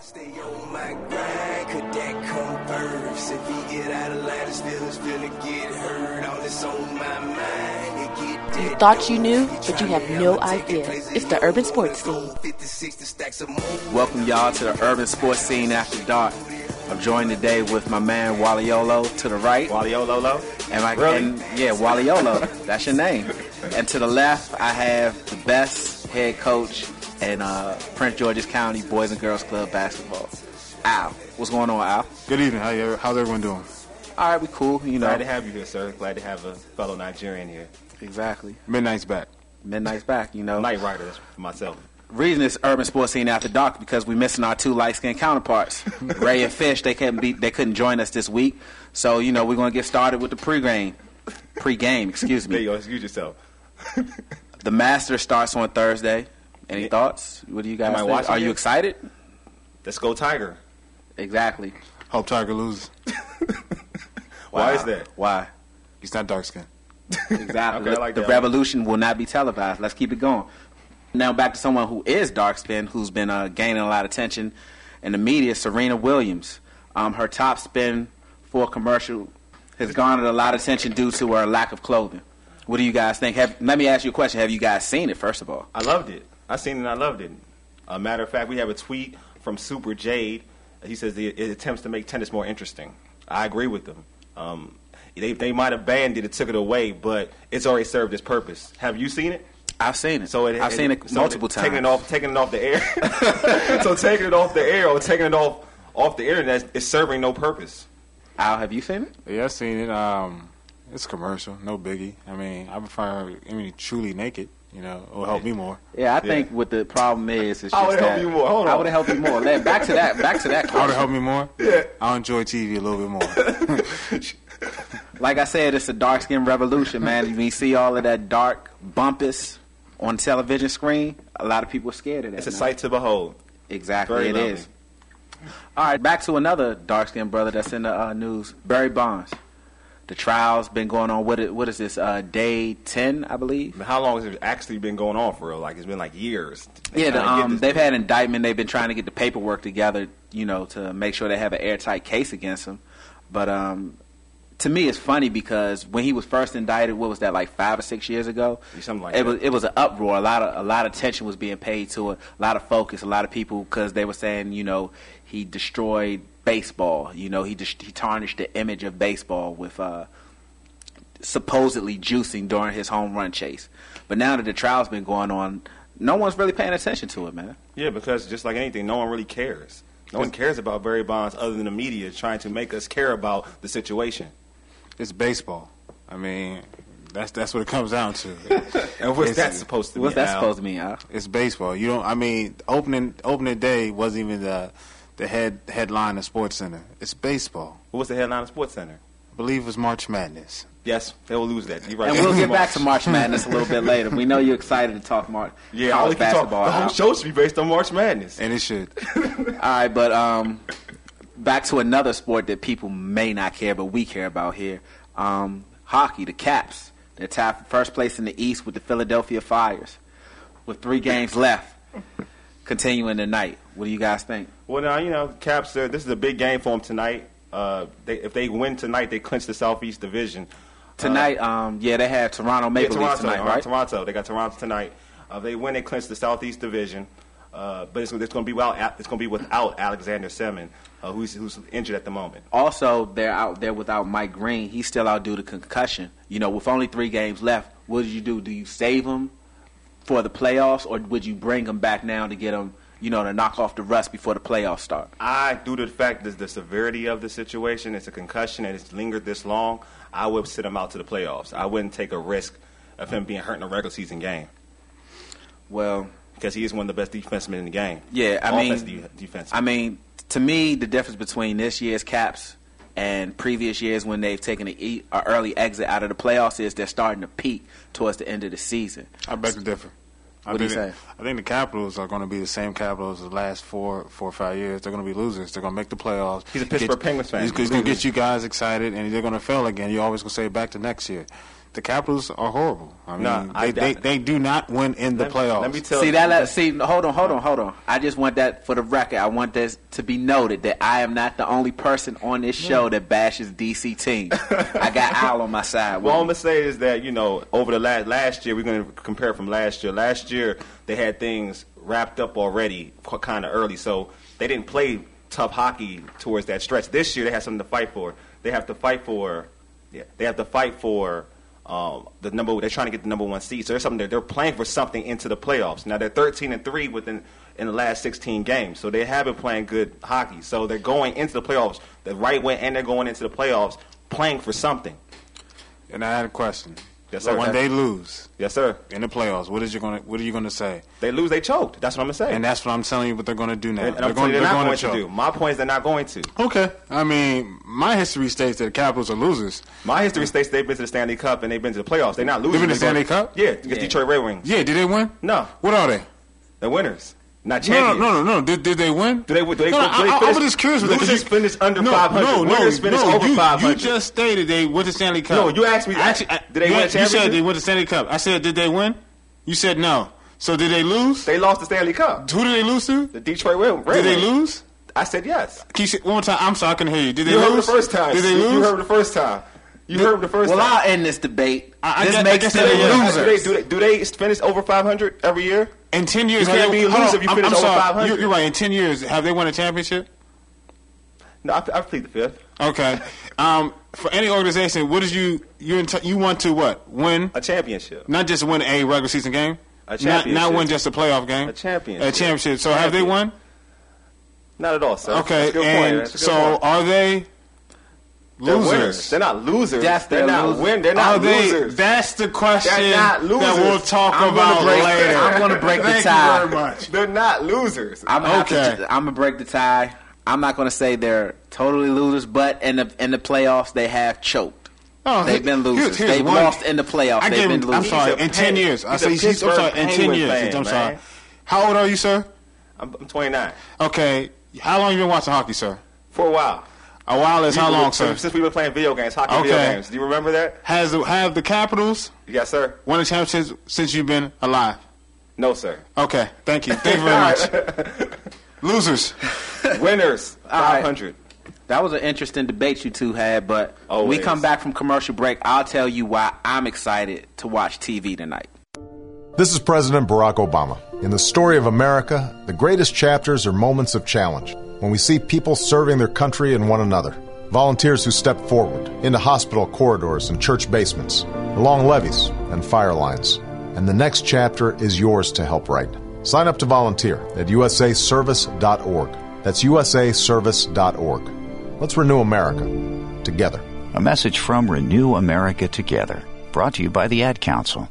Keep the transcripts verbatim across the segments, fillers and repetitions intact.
Stay on my grind, could that come first? If he get out of line, his feelings finna get hurt. All this on my mind, it get dead. You thought you knew, but you have no idea. It's the Urban Sports Scene. Welcome y'all to the Urban Sports Scene After Dark. I'm joined today with my man Waliolo to the right. Waliolo? And my, really? and, yeah, Waliolo. That's your name. And to the left, I have the best head coach in uh, Prince George's County Boys and Girls Club basketball, Al. What's going on, Al? Good evening. How you, how's everyone doing? All right, we cool. You know, glad to have you here, sir. Glad to have a fellow Nigerian here. Exactly. Midnight's back. Midnight's back. You know, Night Rider. That's for myself. Reason it's Urban Sports Scene After Dark because we're missing our two light-skinned counterparts, Ray and Fish. They couldn't be. They couldn't join us this week, so you know we're gonna get started with the pregame. Pre-game, excuse me. There you go. Excuse yourself. The Masters starts on Thursday. Any yeah. thoughts? What do you guys Am I think? Are you excited? Let's go Tiger. Exactly. Hope Tiger loses. Why is that? Why? He's not dark-skinned. Exactly. Okay, I like the that. revolution will not be televised. Let's keep it going. Now back to someone who is dark-skinned, who's been uh, gaining a lot of attention in the media, Serena Williams. Um, her top spin for a commercial has garnered a lot of attention due to her lack of clothing. What do you guys think? Have, let me ask you a question. Have you guys seen it, first of all? I loved it. I seen it and I loved it. A matter of fact, we have a tweet from Super Jade. He says the, it attempts to make tennis more interesting. I agree with them. Um, they they might have banned it, it took it away, but it's already served its purpose. Have you seen it? I've seen it. So it, I've it, seen it so multiple it, times. Taking it off, taking it off the air. So taking it off the air or taking it off off the internet is serving no purpose. Al, have you seen it? Yeah, I've seen it. Um, it's commercial, no biggie. I mean, I prefer, I mean, truly naked. You know, it will help me more. Yeah, I think what the problem is is just I would that help you more. Hold on. I would have helped you more. Let- Back to that. Back to that. I would have helped me more? Yeah. I'll enjoy T V a little bit more. Like I said, it's a dark skin revolution, man. When you see all of that dark bumpus on television screen, a lot of people are scared of that. It's a now. sight to behold. Exactly, Very it lovely. is. All right, back to another dark skinned brother that's in the uh, news. Barry Bonds. The trial's been going on. What is, what is this? Uh, day ten, I believe. How long has it actually been going on for real? Like it's been like years. They Yeah, the, trying to get um, this they've thing. had indictment. They've been trying to get the paperwork together, you know, to make sure they have an airtight case against him. But um, to me, it's funny because when he was first indicted, what was that, like five or six years ago? Something like it that. was it was an uproar. A lot of a lot of attention was being paid to it. A lot of focus. A lot of people because they were saying, you know, he destroyed baseball. You know, he just he tarnished the image of baseball with uh, supposedly juicing during his home run chase. But now that the trial's been going on, no one's really paying attention to it, man. Yeah, because just like anything, no one really cares. No one cares about Barry Bonds other than the media trying to make us care about the situation. It's baseball. I mean, that's that's what it comes down to. And what's It's- that supposed to What's mean? that Al? supposed to mean, Al? It's baseball. You don't. I mean, opening opening day wasn't even the the head headline of Sports Center. It's baseball. What was the headline of Sports Center? I believe it was March Madness. Yes, they will lose that. You're right. And we'll get back to March Madness a little bit later. We know you're excited to talk March Yeah, college all we can talk. basketball. The whole Al. show should be based on March Madness. And it should. All right, but um, back to another sport that people may not care, but we care about here. Um, hockey, the Caps. They're tied for first place in the East with the Philadelphia Flyers with three games left, continuing tonight. What do you guys think? Well, now, you know, Caps, uh, this is a big game for them tonight. Uh, they, if they win tonight, they clinch the Southeast Division. Tonight, um, yeah, they have Toronto Maple yeah, Leafs Toronto, tonight, uh, right? Toronto. They got Toronto tonight. Uh, they win, they clinch the Southeast Division. Uh, but it's, it's going to be without it's going to be without Alexander Semin, uh, who's who's injured at the moment. Also, they're out there without Mike Green. He's still out due to concussion. You know, with only three games left, what did you do? Do you save him for the playoffs, or would you bring him back now to get him, you know, to knock off the rust before the playoffs start? I, due to the fact that the severity of the situation, it's a concussion and it's lingered this long, I would sit him out to the playoffs. I wouldn't take a risk of him being hurt in a regular season game Well, because he is one of the best defensemen in the game. yeah, I mean, Offensive de- defenseman. I mean, to me, the difference between this year's Caps and previous years when they've taken an e- a early exit out of the playoffs is they're starting to peak towards the end of the season. I beg to differ. I What do you think say? it- I think the Capitals are going to be the same Capitals the last four, four or five years. They're going to be losers. They're going to make the playoffs. He's a Pittsburgh Get- Penguins fan. He's, he's going to get you guys excited, and they're going to fail again. You're always going to say back to next year. the Capitals are horrible. I mean, Nah, I- they, they they do not win in the Let- playoffs. Let me tell See you. that? Let, see, hold on, hold on, hold on. I just want that for the record. I want this to be noted that I am not the only person on this show that bashes D C teams. I got Al on my side. What I'm gonna say is that, you know, over the last last year, we're gonna compare from last year. Last year they had things wrapped up already, kind of early, so they didn't play tough hockey towards that stretch. This year they have something to fight for. They have to fight for, yeah, they have to fight for um, the number. They're trying to get the number one seed. So there's something. They're, they're playing for something into the playoffs. Now they're thirteen and three within in the last sixteen games, so they have been playing good hockey. So they're going into the playoffs the right way, and they're going into the playoffs playing for something. And I had a question. Yes, So sir. when they lose Yes, sir. in the playoffs, what is you gonna what are you gonna say? They lose, they choked. That's what I'm gonna say. And that's what I'm telling you what they're gonna do now. And, and they're I'm telling you, they're not going to choke. do. My point is they're not going to. Okay. I mean, my history states that the Capitals are losers. My history states they've been to the Stanley Cup and they've been to the playoffs. They're not losing. They've been to They're Stanley going- Cup? Yeah, against Yeah. Detroit Red Wings. Yeah, did they win? No, What are they? they're winners, not No, champions. no, no, no. Did, did they win? Do they? Do they, No, no, do they I, I, finish, I'm just curious with that. 'cause Losers you- finish under no, five hundred. No, no, Winners finish no, over you, five hundred. You just stated they went to Stanley Cup. No, you asked me- Actually, I- did they you, win a You said championship? they went to Stanley Cup. I said, did they win? You said no. So did they lose? They lost the Stanley Cup. Who did they lose to? The Detroit Red, Red Did they Wings. lose? I said yes. Can you say one more time? I'm sorry, I couldn't hear you. Did they You heard lose? the first time. Did they You lose? heard the first time. You heard the first Well, time. I'll end this debate. I- I this guess- I makes guess them they- yeah. losers. Do they, do, they, do they finish over five hundred every year? In ten years, You have can't they, be a hold loser on, if you I'm- finish I'm over sorry. five hundred. You're, you're right. In ten years, have they won a championship? No, I, I plead the fifth. Okay. Um, for any organization, what is you you in you want to what win? A championship. Not just win a regular season game. A Not, championship. not win just a playoff game. A championship. A championship. So have they Champion. won? Not at all, sir. Okay. That's a good And point. That's a good so point. are they They're losers? winners. They're not losers. Yes, they're, they're not losers. win. They're Are not they? losers. That's the question They're not losers. that we'll talk I'm about gonna break, later. I'm going to break the Thank tie. you very much. They're not losers. I'm gonna Okay. have to, I'm gonna break the tie. I'm not gonna say they're totally losers, but in the in the playoffs they have choked. Oh, They've been here- losers. here's They've one- lost in the playoffs. I They've gave been him, I'm losers. sorry, He's a in ten Pen- years. I he's say a he's, I'm Pittsburgh sorry, in ten Penguin years. fan, I'm sorry. man. How old are you, sir? I'm, I'm twenty-nine. Okay. How long you been watching hockey, sir? For a while. A while is how long, sir? Since we've been playing video games, hockey Okay. video games. Do you remember that? Has the, have the Capitals Yes, sir. won a championship since you've been alive? No, sir. Okay. Thank you. Thank you very much. Losers. Winners. All right. five hundred. That was an interesting debate you two had, but when we Always. come back from commercial break, I'll tell you why I'm excited to watch T V tonight. This is President Barack Obama. In the story of America, the greatest chapters are moments of challenge, when we see people serving their country and one another. Volunteers who step forward into hospital corridors and church basements, along levees and fire lines. And the next chapter is yours to help write. Sign up to volunteer at u s a service dot org. That's u s a service dot org. Let's renew America together. A message from Renew America Together, brought to you by the Ad Council.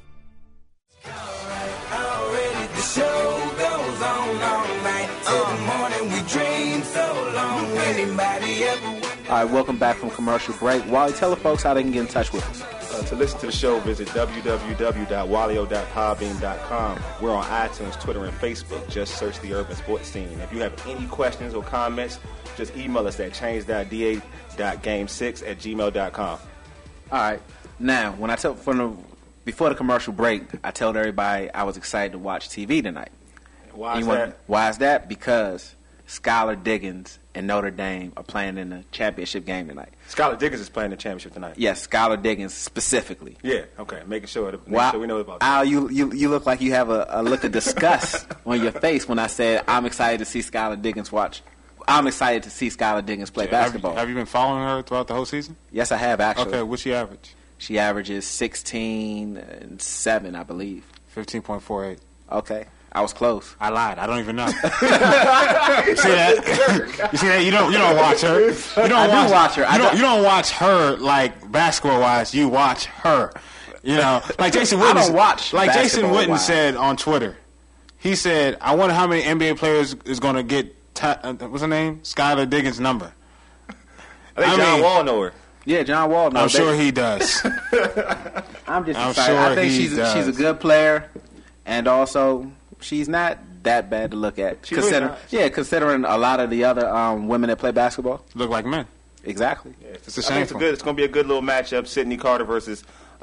Already the show goes on all night till the morning. We dream so long. Anybody ever wonder? All right, welcome back from commercial break. Wally, tell the folks how they can get in touch with us. Uh, to listen to the show, visit w w w dot walio dot podbean dot com. We're on iTunes, Twitter, and Facebook. Just search the Urban Sports Scene. If you have any questions or comments, just email us at change dot d a dot game six at gmail dot com. All right. Now, when I tell from the before the commercial break, I told everybody I was excited to watch T V tonight. Why You is want- that? Why is that? Because Skylar Diggins and Notre Dame are playing in the championship game tonight. Skylar Diggins is playing the championship tonight. Yes, Skylar Diggins specifically. Yeah, okay. Making sure, to, making Wow, sure we know about that. Al, you, you you look like you have a, a look of disgust on your face when I said I'm excited to see Skylar Diggins watch. I'm excited to see Skylar Diggins play Have you, basketball. have you been following her throughout the whole season? Yes, I have actually. Okay, what's she average? She averages sixteen and seven, I believe. fifteen point four eight. Okay, I was close. I lied. I don't even know. you see that? You see that? You don't. You don't watch her. You don't I do watch, watch her. I You don't, don't- you don't watch her like basketball wise. You watch her. You know, like Jason I Witten. don't watch Like Jason basketball Witten wise. said on Twitter. He said, "I wonder how many N B A players is going to get ta- uh, what's her name? Skylar Diggins' number." I think I John mean- Wall know her. Yeah, John Wall. I'm knows sure that. he does. I'm just I'm excited. sure I think he she's does. she's a good player, and also she's not that bad to look at. She's really Consider, not. yeah, considering a lot of the other um, women that play basketball. Look like men. Exactly. Yeah, It's a I think it's, a shameful. good, it's going to be a good little matchup. Sydney Carter versus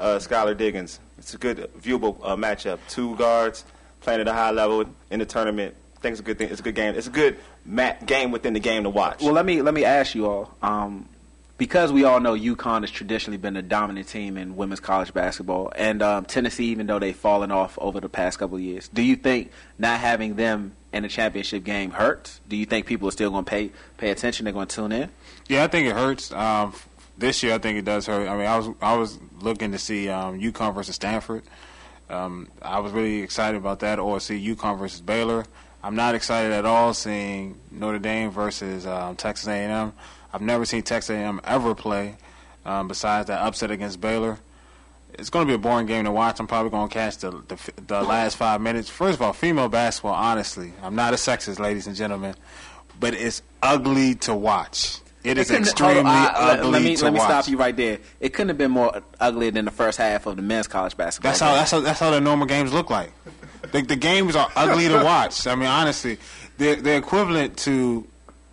uh, Skylar Diggins. It's a good, viewable uh, matchup. Two guards playing at a high level in the tournament. I think it's a good thing. It's a good game. It's a good mat- game within the game to watch. Well, let me let me ask you all, um, because we all know UConn has traditionally been the dominant team in women's college basketball, and um, Tennessee, even though they've fallen off over the past couple of years, do you think not having them in the championship game hurts? Do you think people are still going to pay pay attention? They're going to tune in? Yeah, I think it hurts. Um, this year, I think it does hurt. I mean, I was I was looking to see um, UConn versus Stanford. Um, I was really excited about that, or see UConn versus Baylor. I'm not excited at all seeing Notre Dame versus um, Texas A and M. I've never seen Texas A and M ever play um, besides that upset against Baylor. It's going to be a boring game to watch. I'm probably going to catch the, the the last five minutes. First of all, female basketball, honestly, I'm not a sexist, ladies and gentlemen, but it's ugly to watch. It is extremely I, ugly let me, to Let me watch. stop you right there. It couldn't have been more uglier than the first half of the men's college basketball That's game. how that's how that's how the normal games look like. The, the games are ugly to watch. I mean, honestly, they're they're equivalent to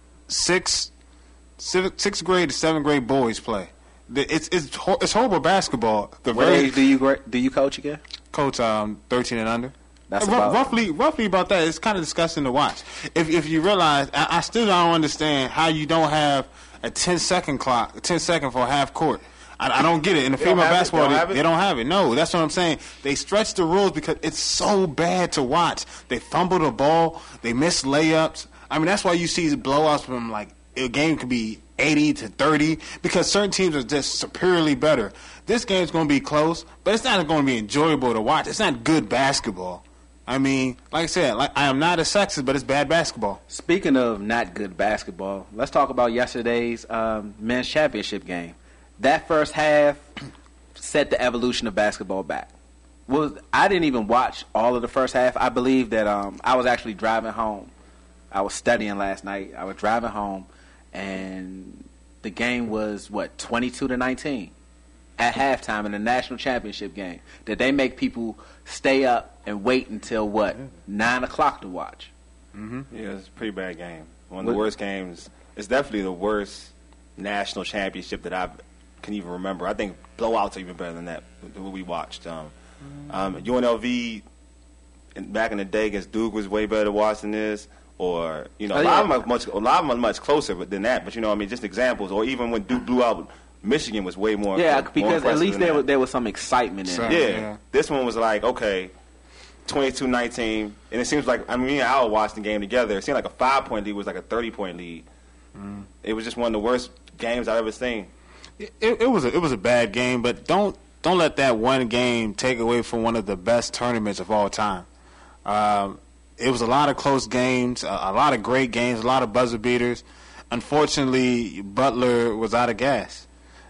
six, sixth, sixth grade to seventh grade boys play. The- It's it's hor- it's horrible basketball. The What very age do you gra- do you coach again? coach um thirteen and under. That's Ru- about- roughly roughly about that. It's kind of disgusting to watch. If if you realize, I, I still don't understand how you don't have a ten second clock, a ten second for half court. I, I don't get it. In the They don't female have it? basketball, They don't they, have it? they don't have it. No, that's what I'm saying. They stretch the rules because it's so bad to watch. They fumble the ball. They miss layups. I mean, that's why you see blowouts from like a game could be eighty to thirty because certain teams are just superiorly better. This game's going to be close, but it's not going to be enjoyable to watch. It's not good basketball. I mean, like I said, like I am not a sexist, but it's bad basketball. Speaking of not good basketball, let's talk about yesterday's um, men's championship game. That first half set the evolution of basketball back. Was I didn't even watch all of the first half. I believe that um, I was actually driving home. I was studying last night. I was driving home, and the game was, what, twenty-two to nineteen at halftime in the national championship game. Did they make people stay up and wait until, what, nine o'clock to watch? Mm-hmm. Yeah, it's a pretty bad game. One of What- the worst games. It's definitely the worst national championship that I can even remember. I think blowouts are even better than that, than what we watched. Um, um, U N L V in, back in the day against Duke was way better to watch than this. Or, you know, Oh, a lot yeah. of them are much, a lot of them are much closer than that. But, you know, I mean, just examples. Or even when Duke blew out Michigan was way more Yeah, more because at impressive least than there that. was, there was some excitement in So- it. Yeah. Yeah. This one was like, okay, twenty-two nineteen. And it seems like, I mean, me and Al watched the game together. It seemed like a five-point lead was like a thirty-point lead. Mm. It was just one of the worst games I've ever seen. It, it was a, it was a bad game, but don't don't let that one game take away from one of the best tournaments of all time. Um, it was a lot of close games, a, a lot of great games, a lot of buzzer beaters. Unfortunately, Butler was out of gas.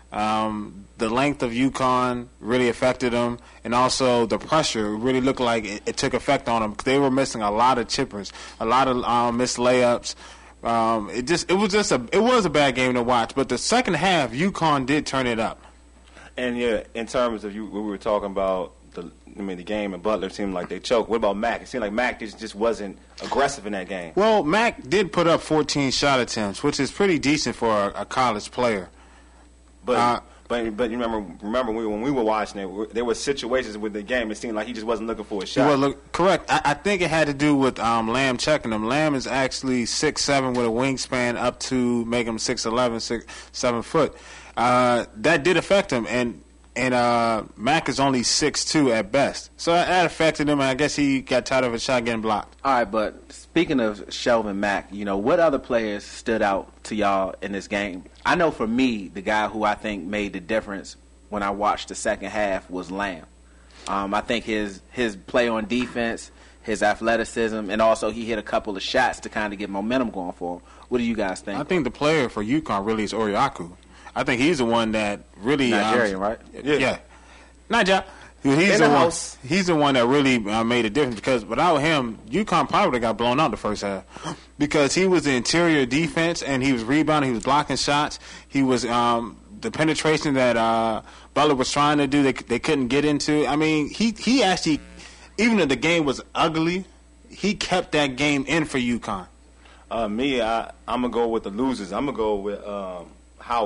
Um, the length of UConn really affected them, and also the pressure really looked like it, it took effect on them. They were missing a lot of chippers, a lot of um, missed layups. Um, it just it was just a it was a bad game to watch. But the second half, UConn did turn it up. And, yeah, in terms of you, what we were talking about, the, I mean, the game and Butler seemed like they choked. What about Mac? It seemed like Mac just, just wasn't aggressive in that game. Well, Mac did put up fourteen shot attempts, which is pretty decent for a, a college player. But Uh, but but you remember remember when we, when we were watching it, there were situations with the game. It seemed like he just wasn't looking for a shot. Well, look, correct. I, I think it had to do with um, Lamb checking him. Lamb is actually six seven with a wingspan up to make him six eleven, six seven foot. Uh, that did affect him, and and uh, Mac is only six two at best. So that, that affected him, and I guess he got tired of a shot getting blocked. All right, but speaking of Shelvin Mack, you know, what other players stood out to y'all in this game? I know for me, the guy who I think made the difference when I watched the second half was Lamb. Um, I think his his play on defense, his athleticism, and also he hit a couple of shots to kind of get momentum going for him. What do you guys think? I think the player for UConn really is Oriaku. I think he's the one that really Nigerian, um, right? Yeah, yeah. Niger. He's In the, the one. house. He's the one that really uh, made a difference because without him, UConn probably would have got blown out the first half because he was the interior defense and he was rebounding, he was blocking shots, he was um, the penetration that uh, Butler was trying to do. They they couldn't get into. I mean, he he actually, even though the game was ugly, he kept that game in for UConn. Uh, me, I, I'm gonna go with the losers. I'm gonna go with um, Howard.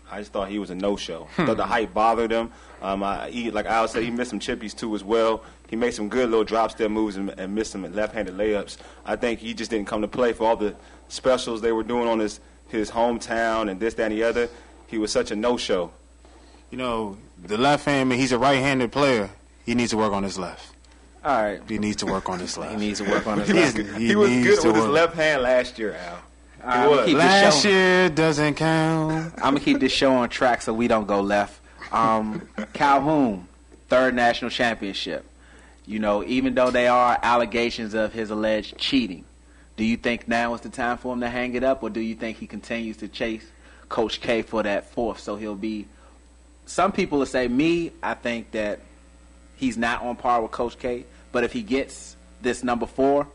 I just thought he was a no-show. Hmm. Thought the hype bothered him. Um, I, he, like Al said, he missed some chippies too as well. He made some good little drop step moves and, and missed some left-handed layups. I think he just didn't come to play for all the specials they were doing on his, his hometown and this, that, and the other. He was such a no-show. You know, the left hand, he's a right-handed player. He needs to work on his left. All right. He needs to work on his left. He needs to work on his he left. Was, he, he was good with his left hand last year, Al. He was. Last year doesn't count. I'm going to keep this show on track so we don't go left. Um, Calhoun, third national championship. You know, even though there are allegations of his alleged cheating, do you think now is the time for him to hang it up, or do you think he continues to chase Coach K for that fourth so he'll be – some people will say, me, I think that he's not on par with Coach K, but if he gets this number four,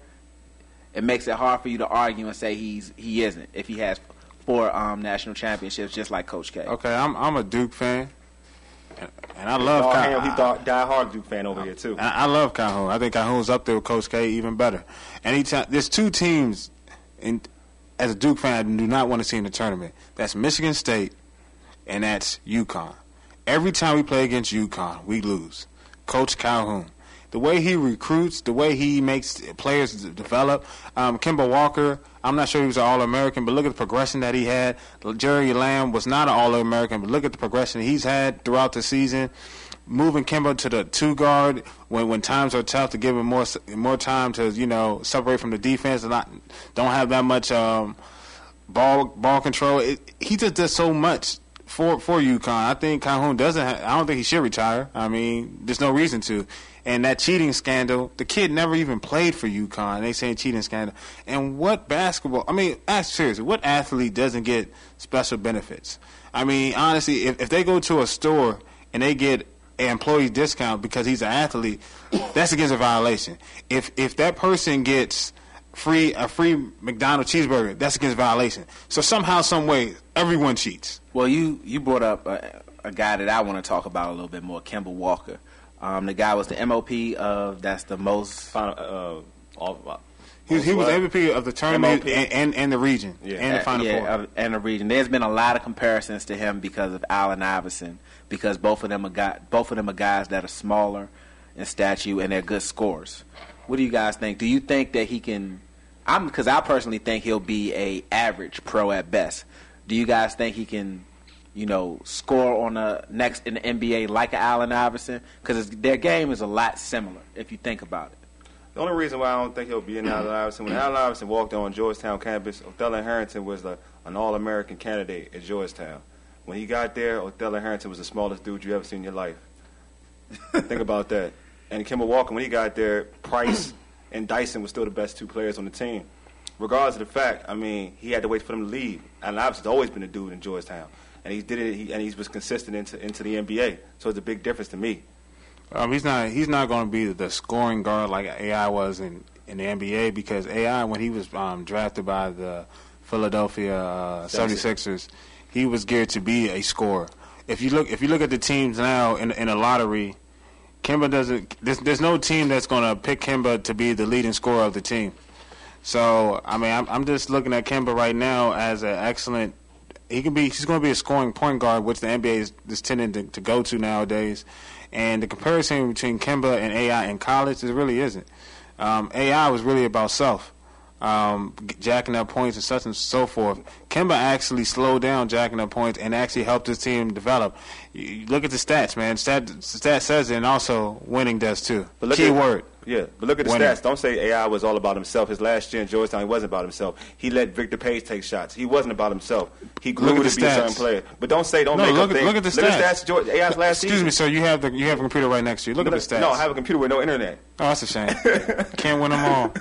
it makes it hard for you to argue and say he's he isn't if he has four um, national championships just like Coach K. Okay, I'm I'm a Duke fan, and, and I love Calhoun. He thought die-hard Duke fan over here, too. I, I love Calhoun. I think Calhoun's up there with Coach K even better. Anytime there's two teams, in, as a Duke fan, I do not want to see in the tournament. That's Michigan State, and that's UConn. Every time we play against UConn, we lose. Coach Calhoun. The way he recruits, the way he makes players develop. Um, Kemba Walker, I'm not sure he was an All-American, but look at the progression that he had. Jerry Lamb was not an All-American, but look at the progression he's had throughout the season. Moving Kemba to the two guard when when times are tough, to give him more more time to, you know, separate from the defense and not don't have that much um, ball ball control. It, he just does so much for for UConn. I think Calhoun doesn't. Have, I don't think he should retire. I mean, there's no reason to. And that cheating scandal, the kid never even played for UConn. They say cheating scandal. And what basketball, I mean, ask seriously, what athlete doesn't get special benefits? I mean, honestly, if, if they go to a store and they get an employee discount because he's an athlete, that's against a violation. If if that person gets free a free McDonald's cheeseburger, that's against a violation. So somehow, some way, everyone cheats. Well, you, you brought up a, a guy that I want to talk about a little bit more, Kemba Walker. Um, the guy was the M O P of that's the most. Final, uh, all, uh, he, he was M V P of the tournament and, and, and the region yeah. and the Final yeah, Four. Uh, and the region. There's been a lot of comparisons to him because of Allen Iverson, because both of them are got, both of them are guys that are smaller in stature and they're good scorers. What do you guys think? Do you think that he can? I'm because I personally think he'll be a average pro at best. Do you guys think he can? You know, score on the next in the N B A like a Allen Iverson, because their game is a lot similar if you think about it. The only reason why I don't think he'll be in Allen Iverson, when Allen Iverson walked on Georgetown campus, Othello Harrington was the, an All-American candidate at Georgetown. When he got there, Othello Harrington was the smallest dude you ever seen in your life. Think about that. And Kemba Walker, when he got there, Price and Dyson were still the best two players on the team. Regardless of the fact, I mean, he had to wait for them to leave. Allen Iverson's always been a dude in Georgetown. And he did it, he, and he was consistent into into the N B A. So it's a big difference to me. Um, he's not he's not going to be the scoring guard like A I was in, in the N B A, because A I, when he was um, drafted by the Philadelphia uh, seventy-sixers, he was geared to be a scorer. If you look if you look at the teams now in in a lottery, Kemba doesn't. There's, there's no team that's going to pick Kemba to be the leading scorer of the team. So I mean, I'm, I'm just looking at Kemba right now as an excellent. He can be. He's going to be a scoring point guard, which the N B A is, is tending to, to go to nowadays. And the comparison between Kemba and A I in college, it really isn't. Um, A I was really about self, um, jacking up points and such and so forth. Kemba actually slowed down jacking up points and actually helped his team develop. You, you look at the stats, man. Stat, stat says it, and also winning does too. But look Key at, word. Yeah, but look at the winning. stats. Don't say A I was all about himself. His last year in Georgetown, he wasn't about himself. He let Victor Page take shots. He wasn't about himself. He grew to be stats. a certain player. But don't say, don't no, make look up at, things. Look at the stats. Look at the stats. George, A I's last Excuse season. me, sir. You have the you have a computer right next to you. Look no, at the stats. No, I have a computer with no internet. Oh, that's a shame. Can't win them all.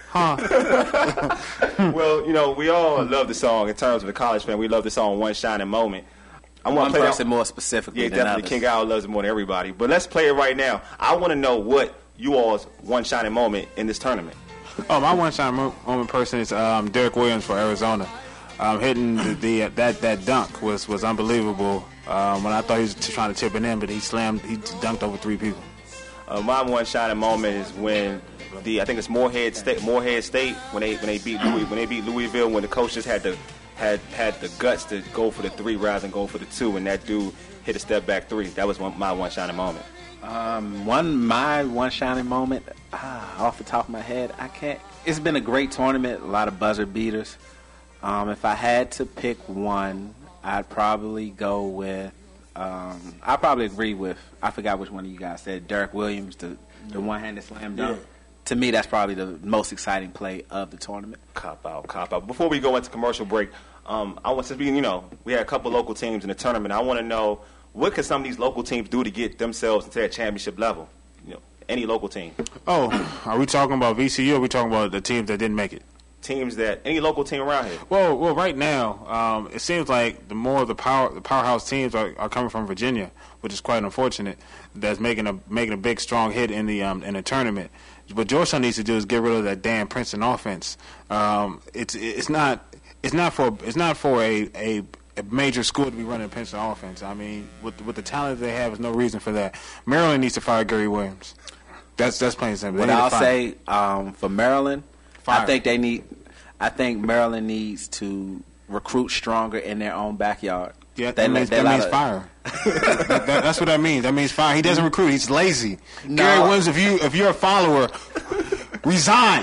Huh. Well, you know, we all love the song. In terms of the college fan, we love the song One Shining Moment. I One play person more specifically Yeah, than definitely. others. King Al loves it more than everybody. But let's play it right now. I want to know what you all's one shining moment in this tournament. Oh, my one shine moment person is um, Derek Williams for Arizona. Um, hitting the, the uh, that that dunk was was unbelievable. Um, when I thought he was t- trying to tip it in, but he slammed, he dunked over three people. Uh, my one shining moment is when the I think it's Morehead State, Morehead State when they when they beat Louis, when they beat Louisville, when the coach just had the had had the guts to go for the three rather than go for the two, and that dude hit a step back three. That was one, my one shining moment. Um, one my one shining moment, ah, off the top of my head, I can't. It's been a great tournament, a lot of buzzer beaters. Um, if I had to pick one, I'd probably go with. Um, I probably agree with. I forgot which one of you guys said. Derek Williams, the the one-handed slam dunk. Yeah. To me, that's probably the most exciting play of the tournament. Cop out, cop out. Before we go into commercial break, um, I want to be, you know, we had a couple local teams in the tournament. I want to know, what could some of these local teams do to get themselves into that championship level? You know, any local team. Oh, are we talking about V C U or are we talking about the teams that didn't make it? Teams that, any local team around here. Well, well, right now, um, it seems like the more the power, the powerhouse teams are, are coming from Virginia, which is quite unfortunate. That's making a making a big, strong hit in the um, in the tournament. What Georgetown needs to do is get rid of that damn Princeton offense. Um, it's it's not it's not for it's not for a, a a major school to be running a Princeton offense. I mean, with with the talent they have, there's no reason for that. Maryland needs to fire Gary Williams. That's that's plain and simple. What I'll say um, for Maryland, Fire. I think they need. I think Maryland needs to recruit stronger in their own backyard. Yeah, They- that means, they that let means a- fire. that, that, that's what that means. That means fire. He doesn't recruit. He's lazy. No. Gary Williams, if you if you're a follower, resign.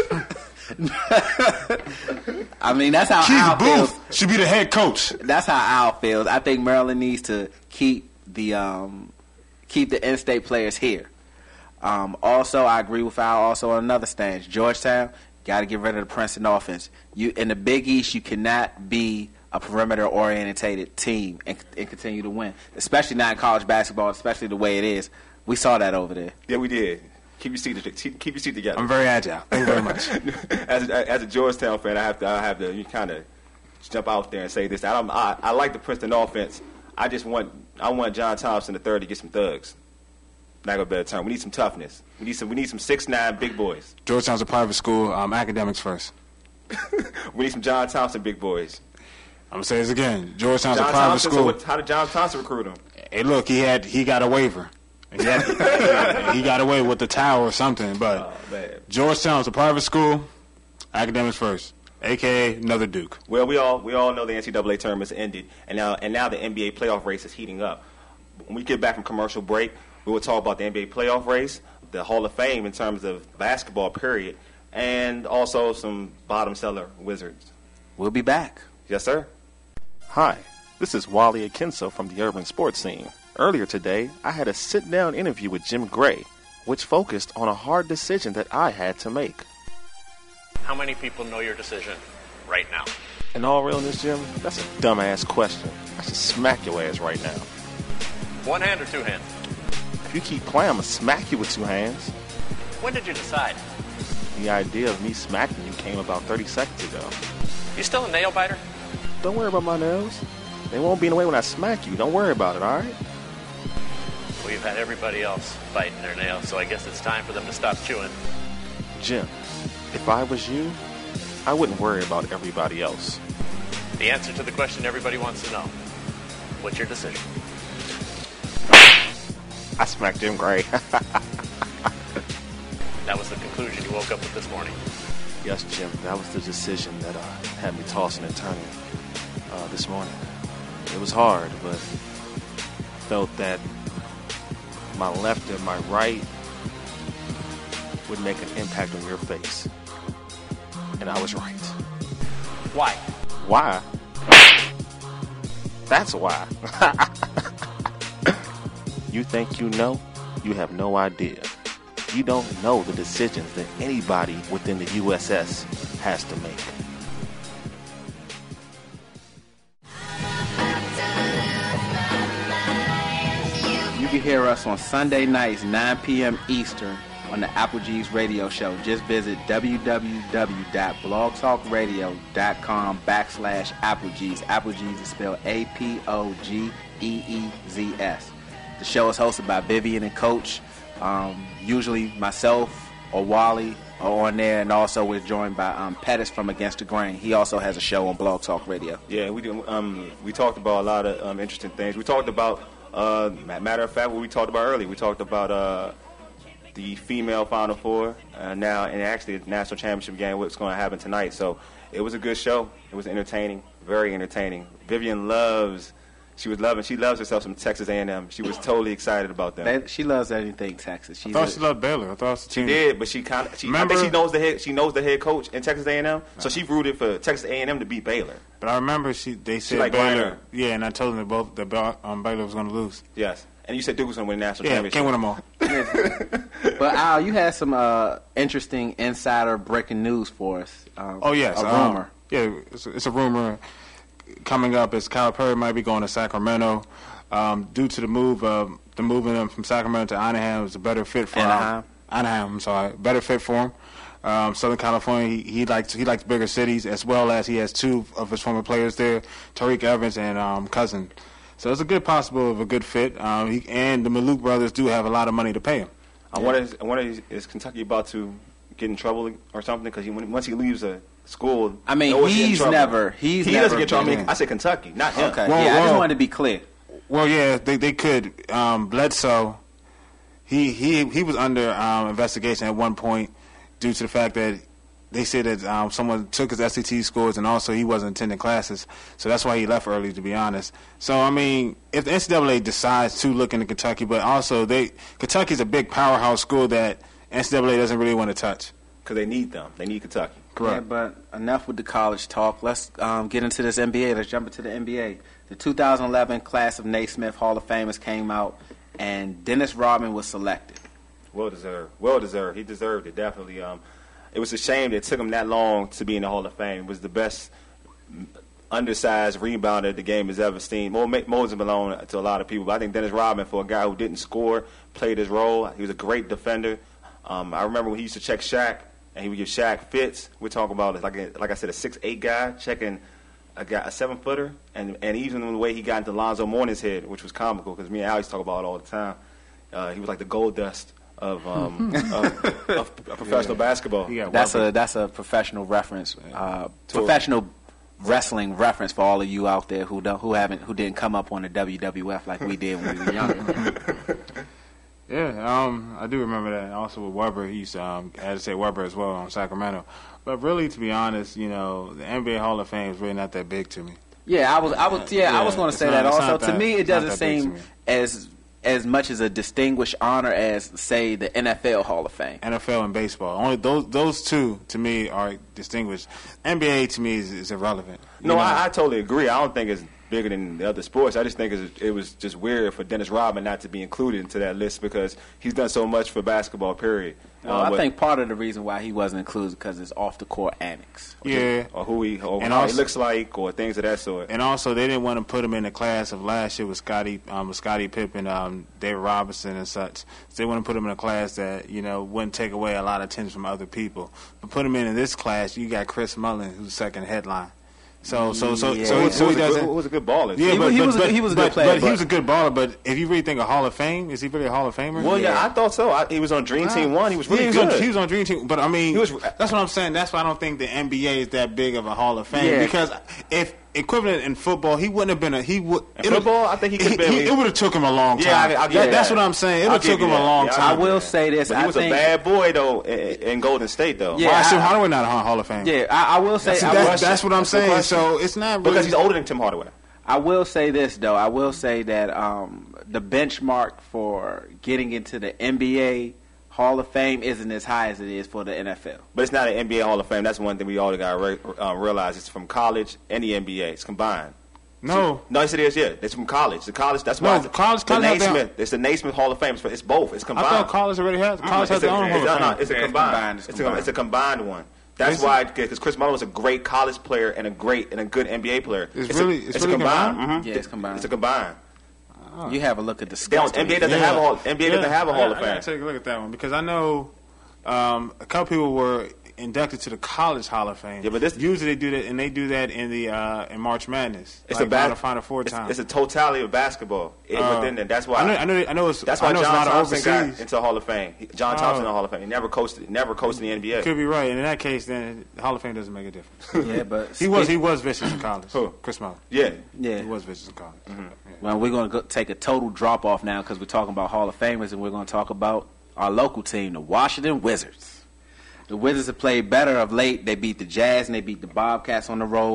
I mean, that's how Keith Al feels. Booth should be the head coach. That's how Al feels. I think Maryland needs to keep the um, keep the in-state players here. Um, also, I agree with Al. Also, on another stance, Georgetown got to get rid of the Princeton offense. You in the Big East, you cannot be a perimeter-oriented team and, and continue to win, especially not in college basketball, especially the way it is. We saw that over there. Yeah, we did. Keep your seat, keep your seat together. I'm very agile. Thank you very much. as a, as a Georgetown fan, I have to I have to you kind of jump out there and say this. I, don't, I I like the Princeton offense. I just want I want John Thompson the third to get some thugs. Not a better term. We need some toughness. We need some we need some six nine big boys. Georgetown's a private school. Um, academics first. We need some John Thompson big boys. I'm gonna say this again. Georgetown's John a private Thompson. school. So what, how did John Thompson recruit him? Hey, look, he had he got a waiver. He, had, he got away with the towel or something. But Oh, man. Georgetown's a private school. Academics first, A K A another Duke. Well, we all we all know the N C double A tournament's ended, and now and now the N B A playoff race is heating up. When we get back from commercial break, we will talk about the N B A playoff race, the Hall of Fame in terms of basketball, period, and also some bottom seller Wizards. We'll be back. Yes, sir. Hi, this is Wally Akinso from the Urban Sports Scene. Earlier today, I had a sit-down interview with Jim Gray, which focused on a hard decision that I had to make. How many people know your decision right now? In all realness, Jim, that's a dumbass question. I should smack your ass right now. One hand or two hands? If you keep playing, I'm going to smack you with two hands. When did you decide? The idea of me smacking you came about thirty seconds ago. You still a nail biter? Don't worry about my nails. They won't be in the way when I smack you. Don't worry about it, all right? We've had everybody else biting their nails, so I guess it's time for them to stop chewing. Jim, if I was you, I wouldn't worry about everybody else. The answer to the question everybody wants to know. What's your decision? I smacked Jim Gray. That was the conclusion you woke up with this morning. Yes, Jim, that was the decision that uh, had me tossing and turning uh, this morning. It was hard, but felt that my left and my right would make an impact on your face. And I was right. Why? Why? That's why. You think you know? You have no idea. You don't know the decisions that anybody within the U S S has to make. You can hear us on Sunday nights, nine p.m. Eastern, on the Applegee's Radio Show. Just visit www.blogtalkradio.com backslash Applegees. Applegees is spelled A P O G E E Z S. The show is hosted by Vivian and Coach. Um, usually myself or Wally are on there, and also we're joined by um, Pettis from Against the Grain. He also has a show on Blog Talk Radio. Yeah, we do, um, we talked about a lot of um, interesting things. We talked about, uh, matter of fact, what we talked about earlier. We talked about uh, the female Final Four uh, now, and actually the national championship game. What's going to happen tonight? So it was a good show. It was entertaining. very entertaining. Vivian loves. She was loving. She loves herself some Texas A and M. She was totally excited about them. They, she loves anything Texas. She's I thought a, she loved Baylor. I thought it was the She team. did, but she kind of. She, I think she knows the head. She knows the head coach in Texas A and M, so she rooted for Texas A and M to beat Baylor. But I remember she they said like Baylor. Baylor. Yeah, and I told them that both that Ba- um, Baylor was going to lose. Yes, and you said Duke was going to win the national Yeah, championship. can't win them all. But Al, you had some uh, interesting insider breaking news for us. Um, Oh yes, a um, rumor. yeah, it's, it's a rumor coming up as Calipari might be going to Sacramento um, due to the move of the moving them from Sacramento to Anaheim is a better fit for Anaheim. Um, Anaheim. I'm sorry, better fit for him. Um, Southern California, he, he likes he likes bigger cities as well as he has two of his former players there, Tariq Evans and um, Cousin. So it's a good possible of a good fit. Um, he, and the Maluk brothers do have a lot of money to pay him. I wonder, is, I wonder is, is Kentucky about to get in trouble or something? Because once he leaves a school, I mean, they always get in he's trouble. never. He's he never doesn't get in trouble. I, been mean, in. I said Kentucky, not him. Okay, Well, yeah, I just well- wanted to be clear. Well, yeah, they they could. Um, Bledsoe, he he he was under um, investigation at one point due to the fact that they said that um, someone took his S A T scores and also he wasn't attending classes, so that's why he left early. To be honest, so I mean, if the N C double A decides to look into Kentucky, but also they Kentucky's a big powerhouse school that N C double A doesn't really want to touch. Because they need them. They need Kentucky. Yeah, but enough with the college talk. Let's um, get into this N B A. Let's jump into the N B A. The two thousand eleven class of Naismith Hall of Famers came out, and Dennis Rodman was selected. Well deserved. Well deserved. He deserved it, definitely. Um, it was a shame that it took him that long to be in the Hall of Fame. It was the best undersized rebounder the game has ever seen. Mo- Moses Malone to a lot of people, but I think Dennis Rodman, for a guy who didn't score, played his role. He was a great defender. Um, I remember when he used to check Shaq, and he would give Shaq fits. We're talking about, like a, like I said, a six eight guy checking a guy, a seven-footer, and, and even the way he got into Lonzo Mourning's head, which was comical, because me and Alex talk about it all the time. Uh, he was like the gold dust of, um, of, of professional Yeah. basketball. He got That's Webber. a that's a professional reference, uh, professional wrestling reference for all of you out there who don't who haven't who didn't come up on the W W F like we did when we were younger. Yeah, um, I do remember that. Also with Webber, he used to, um, I had to say Webber as well on Sacramento. But really, to be honest, you know, the N B A Hall of Fame is really not that big to me. Yeah, I was I was yeah, Yeah, I was going to it's say not- that it's also. not To that- me, it it's not doesn't that big to seem me. as as much as a distinguished honor as say the N F L Hall of Fame. N F L and baseball, only those those two to me are distinguished. N B A to me is, is irrelevant. You No, know? I, I totally agree. I don't think it's bigger than the other sports. I just think it's, it was just weird for Dennis Rodman not to be included into that list because he's done so much for basketball, period. Well, Uh, I but- think part of the reason why he wasn't included because it's off the court annex. yeah. or who he, or And how he also- looks like, or things of that sort. And also, they didn't want to put him in the class of last year with Scotty, um, with Scottie Pippen, um, David Robinson, and such. So they want to put him in a class that you know wouldn't take away a lot of attention from other people. But put him in, in this class, you got Chris Mullin, who's second headline. So, so, so, Yeah. so, Who he, was, so who he was, a, doesn't. good, who was a good baller. Yeah, He but, was- he but, was a- but, he was a good but, player, But he but- was a good baller. But if you really think of Hall of Fame, is he really a Hall of Famer? Well, yeah, I thought so. I, he was on Dream Team One. He was really yeah, he good. Was on, he was on Dream Team, but I mean, He was- that's what I'm saying. That's why I don't think the N B A is that big of a Hall of Fame. Yeah. Because if equivalent in football, he wouldn't have been a he would. In it'll- football, I think he could've been- It would have took him a long time. Yeah, I- I'll give That- you that's that. what I'm saying. It I'll would have give took you him a that. long Yeah, I'll time. I give you will that. say this. But he I was think, a bad boy though in, in Golden State though. Yeah, Why is Tim I- Hardaway not a Hall of Fame? Yeah, I, I will say. See, I that's, will, that's what I'm That's the saying. question. So it's not really because he's older than Tim Hardaway. I will say this though. I will say that um, the benchmark for getting into the N B A Hall of Fame isn't as high as it is for the N F L. But it's not an N B A Hall of Fame. That's one thing we all got to re- uh, realize. It's from college and the N B A. It's combined. no. No, yes, it is. Yeah, it's from college. The college. That's No, why. it's- college- The college have their- Naismith. It's the Naismith Hall of Fame. It's, it's both. It's I combined. thought college already has. College has it's, their a, own Hall it's, of no, no, Fame. it's a Yeah, it's combined. combined, it's It's, a, combined. it's a combined one. That's Is it? why, because Chris Mullin was a great college player and a great and a good N B A player. It's really- a, it's it's really a combined. combined? Mhm. Yeah, it's combined. It's a combined. You have a look at the They don't, stats. N B A doesn't have a hall. N B A doesn't have a I Hall gotta- of I Fame. gotta take a look at that one because I know um, a couple people were inducted to the College Hall of Fame. Yeah, but this- usually they do that, and they do that in the uh, in March Madness. It's like a bad Final, Final Four it's, time. it's a totality of basketball it, Uh, within it. That's why. I know. I know. I know. It's, That's I why know John it's a lot of Thompson got overseas. into the Hall of Fame. He- John Oh. Thompson in the Hall of Fame. He never coached. Never coached in the N B A. Could be right. And in that case, then the Hall of Fame doesn't make a difference. Yeah, but he was he was vicious in college. Who? Chris Mullin. Yeah. Yeah. He was vicious in college. Mm-hmm. Yeah. Well, we're going to go take a total drop off now because we're talking about Hall of Famers, and we're going to talk about our local team, the Washington Wizards. The Wizards have played better of late. They beat the Jazz and they beat the Bobcats on the road.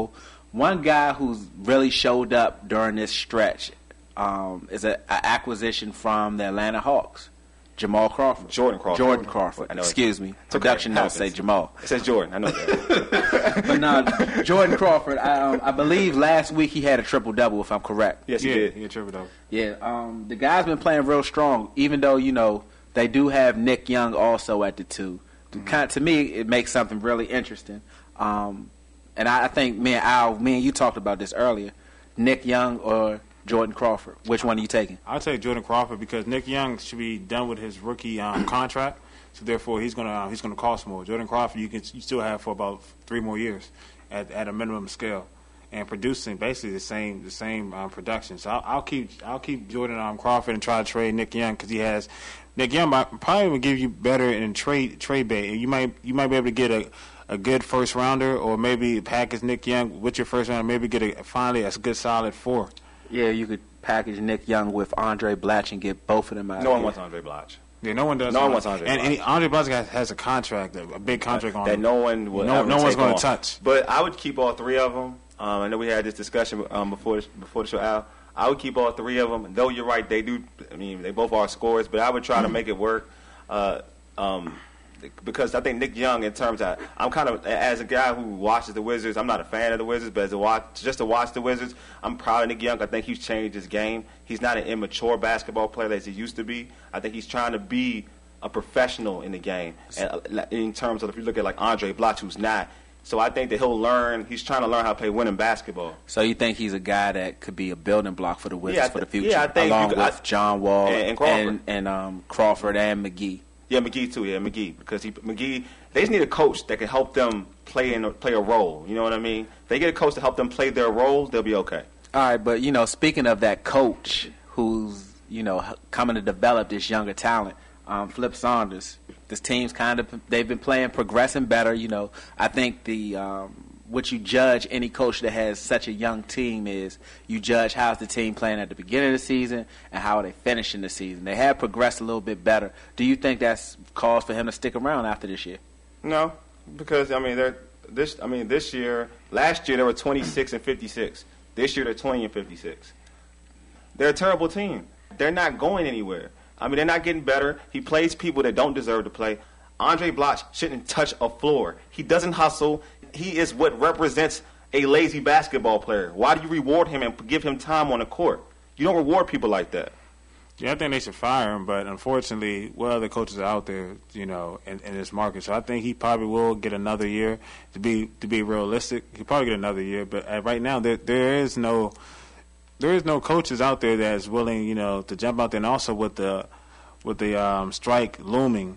one guy who's really showed up during this stretch um, is an acquisition from the Atlanta Hawks. Jamal Crawford. Jordan Crawford. Jordan Crawford. Excuse me. Production notes say Jamal. It says Jordan. I know that. But no, Jordan Crawford, I, um, I believe last week he had a triple-double, if I'm correct. Yes, he yeah, did. He had triple-double. Yeah, um, the guy's been playing real strong, even though, you know, they do have Nick Young also at the two. To, kind of, to me, it makes something really interesting. Um, and I, I think me and Al, me and you talked about this earlier. Nick Young or Jordan Crawford? Which one are you taking? I'll take Jordan Crawford because Nick Young should be done with his rookie um, contract, so therefore he's gonna uh, he's gonna cost more. Jordan Crawford you can you still have for about three more years at at a minimum scale, and producing basically the same the same um, production. So I'll, I'll keep I'll keep Jordan um, Crawford and try to trade Nick Young because he has Nick Young might, probably will give you better in trade trade bait. You might you might be able to get a. a good first rounder, or maybe package Nick Young with your first rounder, maybe get a finally a good solid four. Yeah, you could package Nick Young with Andre Blatch and get both of them out. No one here. wants Andre Blatch. Yeah, no one does. No one wants Andre and, Blatch. and Andre Blatch has, has a contract, a, a big contract on that him. no one will no, ever no one's take going on. to touch. But I would keep all three of them. Um, I know we had this discussion um, before the, before the show, Al. I would keep all three of them. Though you're right, they do. I mean, they both are scorers, but I would try to make it work. Uh, um, Because I think Nick Young, in terms of, I'm kind of, as a guy who watches the Wizards, I'm not a fan of the Wizards, but as a watch, just to watch the Wizards, I'm proud of Nick Young. I think he's changed his game. He's not an immature basketball player as he used to be. I think he's trying to be a professional in the game. And in terms of, if you look at like Andre Blatch, who's not. So I think that he'll learn, he's trying to learn how to play winning basketball. So you think he's a guy that could be a building block for the Wizards Yeah, for the future, yeah, I think along you could, with I, John Wall and, and Crawford, and, and um, Crawford and McGee. Yeah, McGee too. Yeah, McGee because he McGee. They just need a coach that can help them play in play a role. You know what I mean? They get a coach to help them play their roles, they'll be okay. All right, but you know, speaking of that coach who's you know coming to develop this younger talent, um, Flip Saunders. This team's kind of they've been playing, progressing better. You know, I think the um, what you judge any coach that has such a young team is you judge how's the team playing at the beginning of the season and how are they finishing the season. They have progressed a little bit better. Do you think that's cause for him to stick around after this year? No, because I mean they're this. I mean this year, last year they were twenty-six and fifty-six. This year they're twenty and fifty-six. They're a terrible team. They're not going anywhere. I mean they're not getting better. He plays people that don't deserve to play. Andre Blatch shouldn't touch a floor. He doesn't hustle. He is what represents a lazy basketball player. Why do you reward him and give him time on the court? You don't reward people like that. Yeah, I think they should fire him, but unfortunately, what other coaches are out there, you know, in, in this market? So I think he probably will get another year. To be to be realistic, he'll probably get another year. But uh, right now, there there is no there is no coaches out there that is willing, you know, to jump out there. And also with the with the um, strike looming,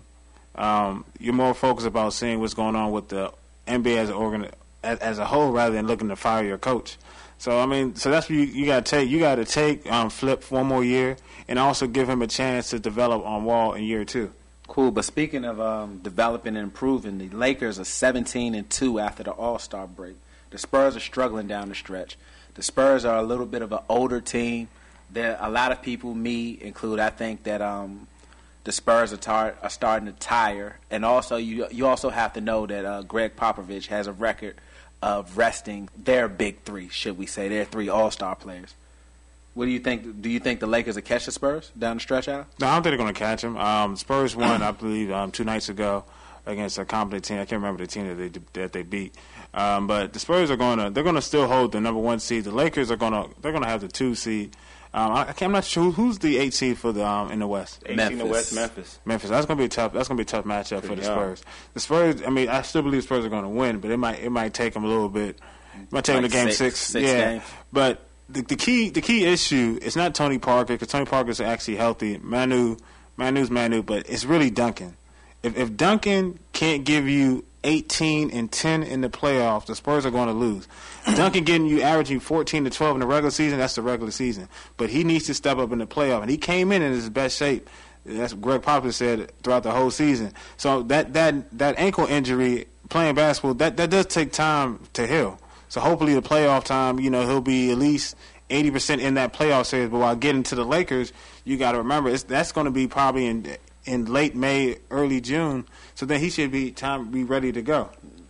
um, you're more focused about seeing what's going on with the N B A as an organ as, as a whole, rather than looking to fire your coach. So I mean, so that's what you, you got to take. You got to take um, Flip one more year, and also give him a chance to develop on Wall in year two. Cool. But speaking of um, developing and improving, the Lakers are seventeen and two after the All-Star break. The Spurs are struggling down the stretch. The Spurs are a little bit of an older team. There, a lot of people, me included, I think that um, the Spurs are, tar- are starting to tire. And also, you you also have to know that uh, Greg Popovich has a record of resting their big three, should we say, their three All-Star players. What do you think? Do you think the Lakers will catch the Spurs down the stretch out? No, I don't think they're going to catch them. Um, Spurs won, I believe, um, two nights ago against a competent team. I can't remember the team that they that they beat. Um, but the Spurs are going to they're going to still hold the number one seed. The Lakers are going to they're going to have the two seed. Um, I, I can't, I'm not sure who's the eight seed for the um, in the West. Eight seed in the West, Memphis. Memphis. That's going to be a tough. That's going to be a tough matchup Pretty for the young. Spurs. The Spurs. I mean, I still believe the Spurs are going to win, but it might it might take them a little bit. It might take Like them to game six- six. six yeah, games. but the, the key the key issue is not Tony Parker, because Tony Parker's actually healthy. Manu Manu's Manu, but it's really Duncan. If if Duncan can't give you eighteen and ten in the playoffs, the Spurs are going to lose. Duncan getting you averaging fourteen to twelve in the regular season, that's the regular season. But he needs to step up in the playoff, and he came in in his best shape. That's what Greg Popovich said throughout the whole season. So that that that ankle injury, playing basketball, that that does take time to heal. So hopefully the playoff time, you know, he'll be at least eighty percent in that playoff series. But while getting to the Lakers, you got to remember it's, that's going to be probably in in late May, early June. So then he should be time be ready to go.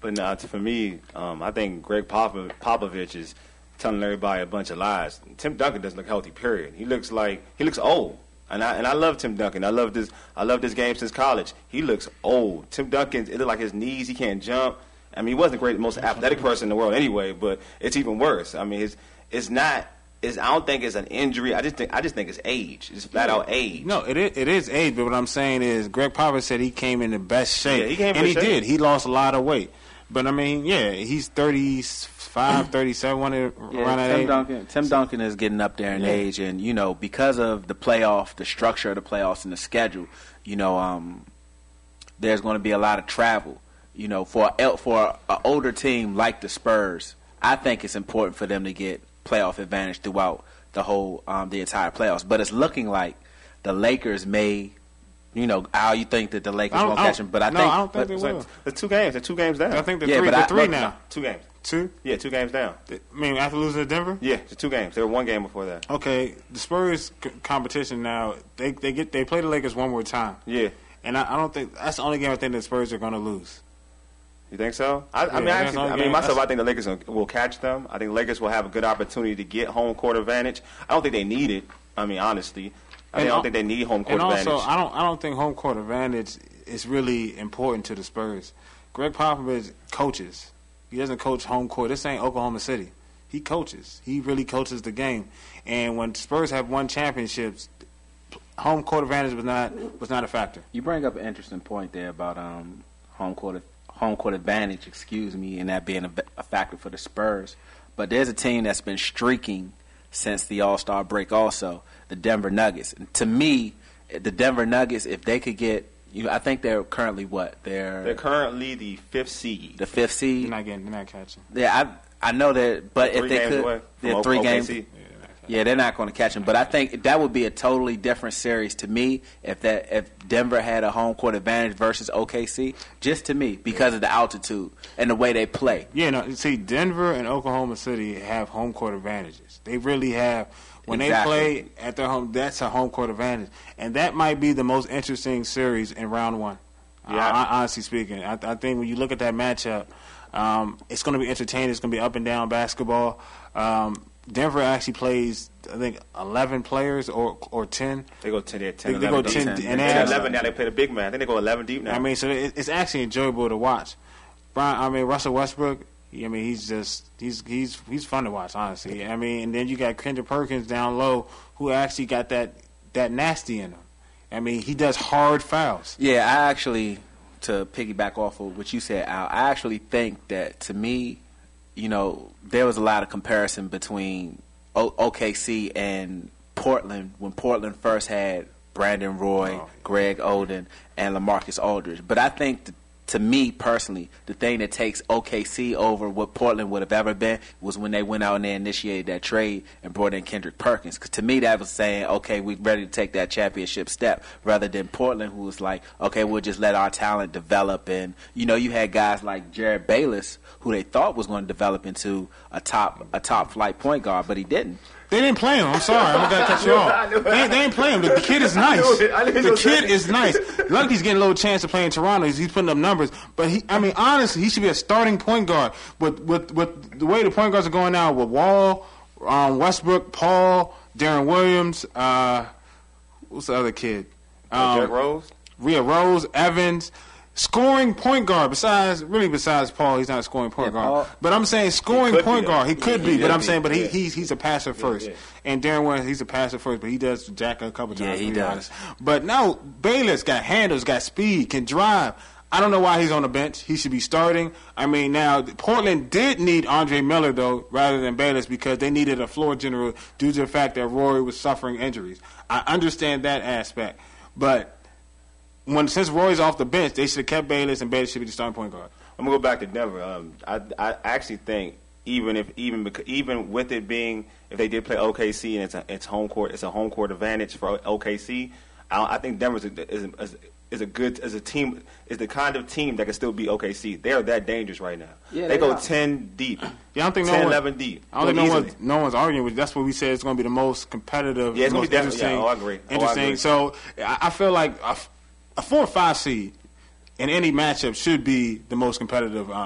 But now, for me, um, I think Greg Popov- Popovich is telling everybody a bunch of lies. Tim Duncan doesn't look healthy. Period. He looks like he looks old. And I and I love Tim Duncan. I love this. I love this game since college. He looks old. Tim Duncan. It looked like his knees. He can't jump. I mean, he wasn't the great, most athletic person in the world anyway. But it's even worse. I mean, it's it's not. It's, I don't think it's an injury. I just think I just think it's age. It's flat out age. No, it is, it is age. But what I'm saying is, Greg Popovich said he came in the best shape. Yeah, he came in and he shape. did. He lost a lot of weight. But I mean, yeah, he's thirty-five, thirty-seven, one of- Yeah, around that Tim age. Duncan, Tim Duncan is getting up there in Yeah. age, and you know, because of the playoff, the structure of the playoffs and the schedule, you know, um, there's going to be a lot of travel. You know, for a, for an older team like the Spurs, I think it's important for them to get playoff advantage throughout the whole, um, the entire playoffs. But it's looking like the Lakers may, you know, Al, you think that the Lakers I don't- won't I catch don't- them, but I no, think, I don't think but- they will. The two games. They're two games down. I think they're Yeah, three, but they're I- three but- now. Two games. Two? Yeah, two games down. I mean, after losing to Denver? Yeah, it's two games. They were one game before that. Okay, the Spurs c- competition now, they they get they play the Lakers one more time. Yeah. And I, I don't think that's the only game I think the Spurs are going to lose. You think so? I, I Yeah, mean, that's actually, all I mean, game. myself, That's- I think the Lakers will- will catch them. I think the Lakers will have a good opportunity to get home court advantage. I don't think they need it. I mean, honestly, I, And think, I don't al- think they need home court And also, advantage. I don't I don't think home court advantage is really important to the Spurs. Greg Popovich coaches. He doesn't coach home court. This ain't Oklahoma City. He coaches. He really coaches the game. And when Spurs have won championships, home court advantage was not was not a factor. You bring up an interesting point there about um, home court home court advantage, excuse me, and that being a, a factor for the Spurs. But there's a team that's been streaking since the All-Star break also, the Denver Nuggets. And to me, the Denver Nuggets, if they could get, you know, I think they're currently what? They're, They're currently the fifth seed. the fifth seed. They're not getting. They're not catching. Yeah, I I know that, but Three if they games could, away they're from three O K games. C. Yeah, they're not going to catch them. But I think that would be a totally different series to me if that if Denver had a home court advantage versus O K C. Just to me, because of the altitude and the way they play. Yeah, no. See, Denver and Oklahoma City have home court advantages. They really have. When Exactly. they play at their home, that's a home court advantage, and that might be the most interesting series in round one. Yeah. Uh, honestly speaking, I, I think when you look at that matchup, um, it's going to be entertaining. It's going to be up and down basketball. Um, Denver actually plays, I think, eleven players or or ten. They go ten, they're ten, They- they eleven go deep. ten, deep. and They're they have- eleven now. They play the big man. I think they go eleven deep now. I mean, so it, it's actually enjoyable to watch. Brian, I mean, Russell Westbrook. I mean, he's just he's he's he's fun to watch, honestly. I mean, and then you got Kendrick Perkins down low, who actually got that that nasty in him. I mean, he does hard fouls. Yeah, I actually, to piggyback off of what you said, Al, I actually think that, to me, you know, there was a lot of comparison between o- OKC and Portland when Portland first had Brandon Roy, Oh, yeah. Greg Oden, and LaMarcus Aldridge. But I think, th- to me personally, the thing that takes O K C over what Portland would have ever been was when they went out and they initiated that trade and brought in Kendrick Perkins. 'Cause to me, that was saying, okay, we're ready to take that championship step, rather than Portland, who was like, okay, we'll just let our talent develop. And, you know, you had guys like Jared Bayless, who they thought was going to develop into a top a top flight point guard, but he didn't. They didn't play him. I'm sorry. I'm gonna cut you off. They, they ain't play him. The, the kid is nice. knew it. I knew The it. kid is nice. Lucky he's getting a little chance to play in Toronto. He's, he's putting up numbers. But he, I mean, honestly, he should be a starting point guard. With with with the way the point guards are going now, with Wall, um, Westbrook, Paul, Darren Williams, uh, what's the other kid? Um, Jack Rose. Rhea Rose, Evans, scoring point guard. Besides, really, besides Paul, he's not a scoring point Yeah, guard. Paul- but I'm saying scoring could be, point though. guard. He could Yeah, be, he but could I'm be, saying, but he, yeah. he's he's a passer first. yeah. And Darren Williams, he's a passer first, but he does jack a couple Yeah, times. he to be does. honest. But no, Bayless got handles, got speed, can drive. I don't know why he's on the bench. He should be starting. I mean, now Portland did need Andre Miller though, rather than Bayless, because they needed a floor general due to the fact that Rory was suffering injuries. I understand that aspect, but when since Roy's off the bench, they should have kept Bayless, and Bayless should be the starting point guard. I'm gonna go back to Denver. Um, I I actually think even if even bec- even with it being if they did play O K C and it's a it's home court it's a home court advantage for O K C. I, I think Denver is a, is, a, is a good as a team is the kind of team that can still beat O K C. They are that dangerous right now. Yeah, they, they go are. ten deep. Yeah, I don't think ten, no one, eleven deep. I don't think Go no easily. one's, no one's arguing with. That's what we said. It's going to be the most competitive. Yeah, it's the gonna be most definitely- interesting. yeah, oh, I agree. Oh, I Interesting. agree. So I, I feel like a, f- a four or five seed in any matchup should be the most competitive um,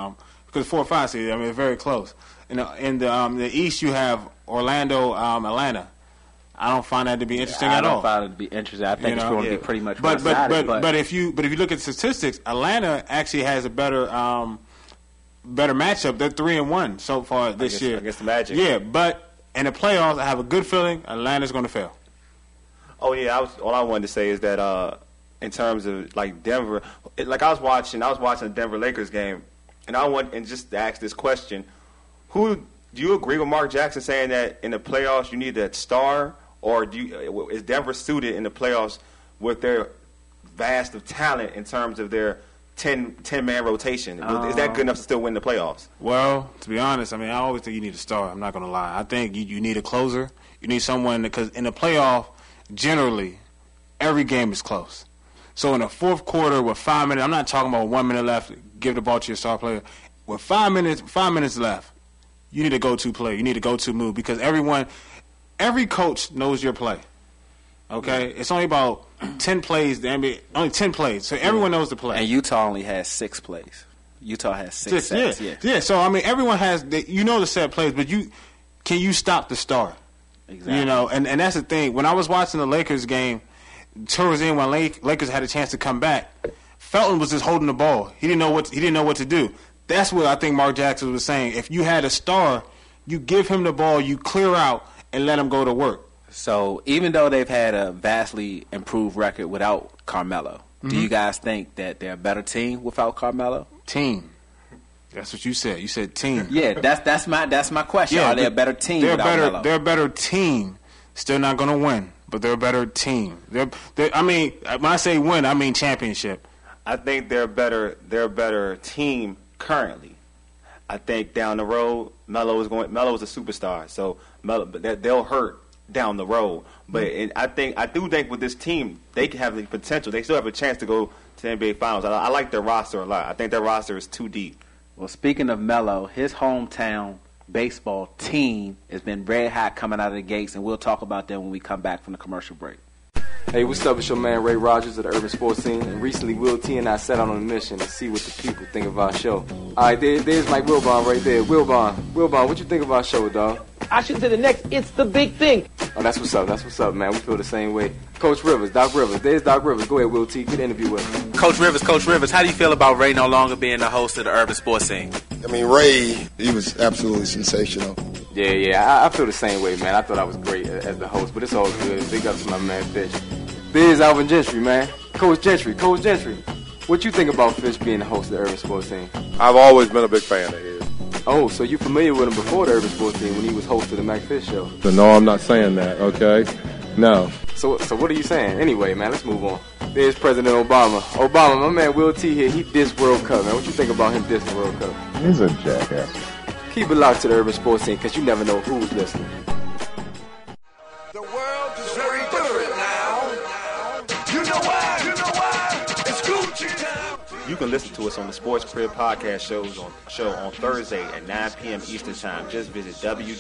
because four or five seed. I mean, it's very close. In the, in the, um, the East, you have Orlando, um, Atlanta. I don't find that to be interesting I at all. don't find it to be interesting. I think You it's know? going to Yeah. be pretty much But but one-sided, but but if you but if you look at statistics, Atlanta actually has a better um, better matchup. They're three and one so far this Against- year against the Magic. Yeah, but in the playoffs, I have a good feeling Atlanta's going to fail. Oh yeah, I was, all I wanted to say is that uh, in terms of like Denver, it, like I was watching, I was watching the Denver Lakers game, and I want and just to ask this question: Who do you agree with Mark Jackson saying that in the playoffs you need that star, or do you, is Denver suited in the playoffs with their vast of talent in terms of their ten, ten man rotation? Um, is that good enough to still win the playoffs? Well, to be honest, I mean, I always think you need a star. I'm not going to lie. I think you, you need a closer. You need someone because in the playoff, generally, every game is close. So in the fourth quarter with five minutes, I'm not talking about one minute left, give the ball to your star player. With five minutes, five minutes left, you need a go-to player. You need a go-to move because everyone, every coach knows your play. Okay, it's only about ten plays. The N B A only ten plays, so everyone knows the play. And Utah only has six plays. Utah has six Six, sets. yeah. Yeah. yeah. So I mean, everyone has the, you know the set plays, but you can you stop the star? Exactly. You know, and, and that's the thing. When I was watching the Lakers game, towards the end when Lake, Lakers had a chance to come back, Felton was just holding the ball. He didn't know what he didn't know what to do. That's what I think Mark Jackson was saying. If you had a star, you give him the ball, you clear out, and let him go to work. So even though they've had a vastly improved record without Carmelo, do you guys think that they're a better team without Carmelo? Team. That's what you said. You said team. Yeah, that's that's my that's my question. Are they a but better team They're without better. Melo? They're a better team. Still not going to win, but they're a better team. They're, they're. I mean, when I say win, I mean championship. I think they're better. They're a better team currently. I think down the road, Melo is going. Melo is a superstar, so Melo, but that- they'll hurt down the road. But it, I think I do think with this team, they can have the potential. They still have a chance to go to the N B A Finals. I, I like their roster a lot. I think their roster is too deep. Well, speaking of Melo, his hometown baseball team has been red hot coming out of the gates, and we'll talk about that when we come back from the commercial break. Hey, what's up? It's your man Ray Rogers of the Urban Sports Scene, and recently Will T and I set out on a mission to see what the people think of our show. All right, there, there's Mike Wilbon right there. Wilbon, Wilbon, what you think of our show, dog? I should say the next, it's the big thing. Oh, that's what's up. That's what's up, man. We feel the same way. Coach Rivers, Doc Rivers. There's Doc Rivers. Go ahead, Will T. Get an interview with him. Coach Rivers, Coach Rivers, how do you feel about Ray no longer being the host of the Urban Sports Scene? I mean, Ray, he was absolutely sensational. Yeah, yeah, I, I feel the same way, man. I thought I was great as the host, but it's all good. Big up to my man Fish. There's Alvin Gentry, man. Coach Gentry, Coach Gentry. What you think about Fish being the host of the Urban Sports Scene? I've always been a big fan of his. Oh, so you familiar with him before the Urban Sports Scene when he was host of the Mac Fish Show? So no, I'm not saying that, okay? No. So, so what are you saying? Anyway, man, let's move on. There's President Obama. Obama, my man Will T here. He dissed World Cup, man. What you think about him dissing World Cup? He's a jackass. Keep it locked to the Urban Sports Scene, because you never know who's listening. The world is very different now. You know why? You know why? It's Gucci time. You can listen to us on the Sports Crib podcast shows on show on Thursday at nine p.m. Eastern Time. Just visit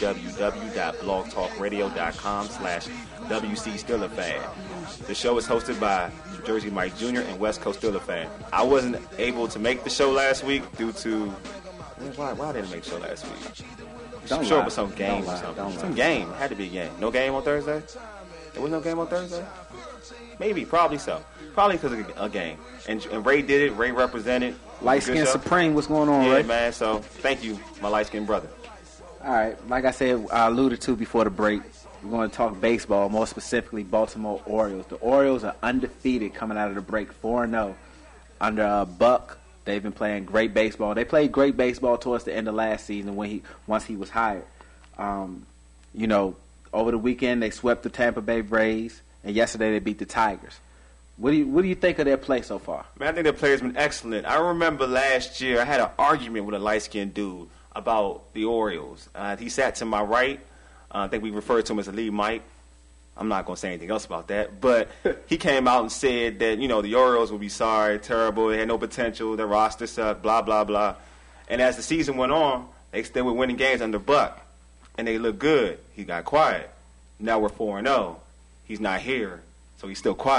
www.blogtalkradio.com slash WC Steeler Fan. The show is hosted by Jersey Mike Junior and West Coast Steeler Fan. I wasn't able to make the show last week due to why why didn't I make the show last week? Don't I'm sure lie. it was some game Don't or lie. something. Don't Some lie. game. Had to be a game. No game on Thursday? There was no game on Thursday? Maybe, probably so. Probably because of a game. And, and Ray did it. Ray represented. Light Good Skin show. Supreme, what's going on, Yeah, Ray? man. So thank you, my light skinned brother. All right, like I said, I alluded to before the break, we're going to talk baseball, more specifically Baltimore Orioles. The Orioles are undefeated coming out of the break, four and oh. Under uh, Buck, they've been playing great baseball. They played great baseball towards the end of last season when he once he was hired. Um, you know, over the weekend they swept the Tampa Bay Rays, and yesterday they beat the Tigers. What do you what do you think of their play so far? Man, I think their play has been excellent. I remember last year I had an argument with a light skinned dude about the Orioles. Uh, he sat to my right. Uh, I think we referred to him as the lead Mike. I'm not going to say anything else about that. But he came out and said that, you know, the Orioles would be sorry, terrible, they had no potential, their roster sucked, blah, blah, blah. And as the season went on, they still were winning games under Buck. And they looked good. He got quiet. Now we're four and oh. He's not here, so he's still quiet.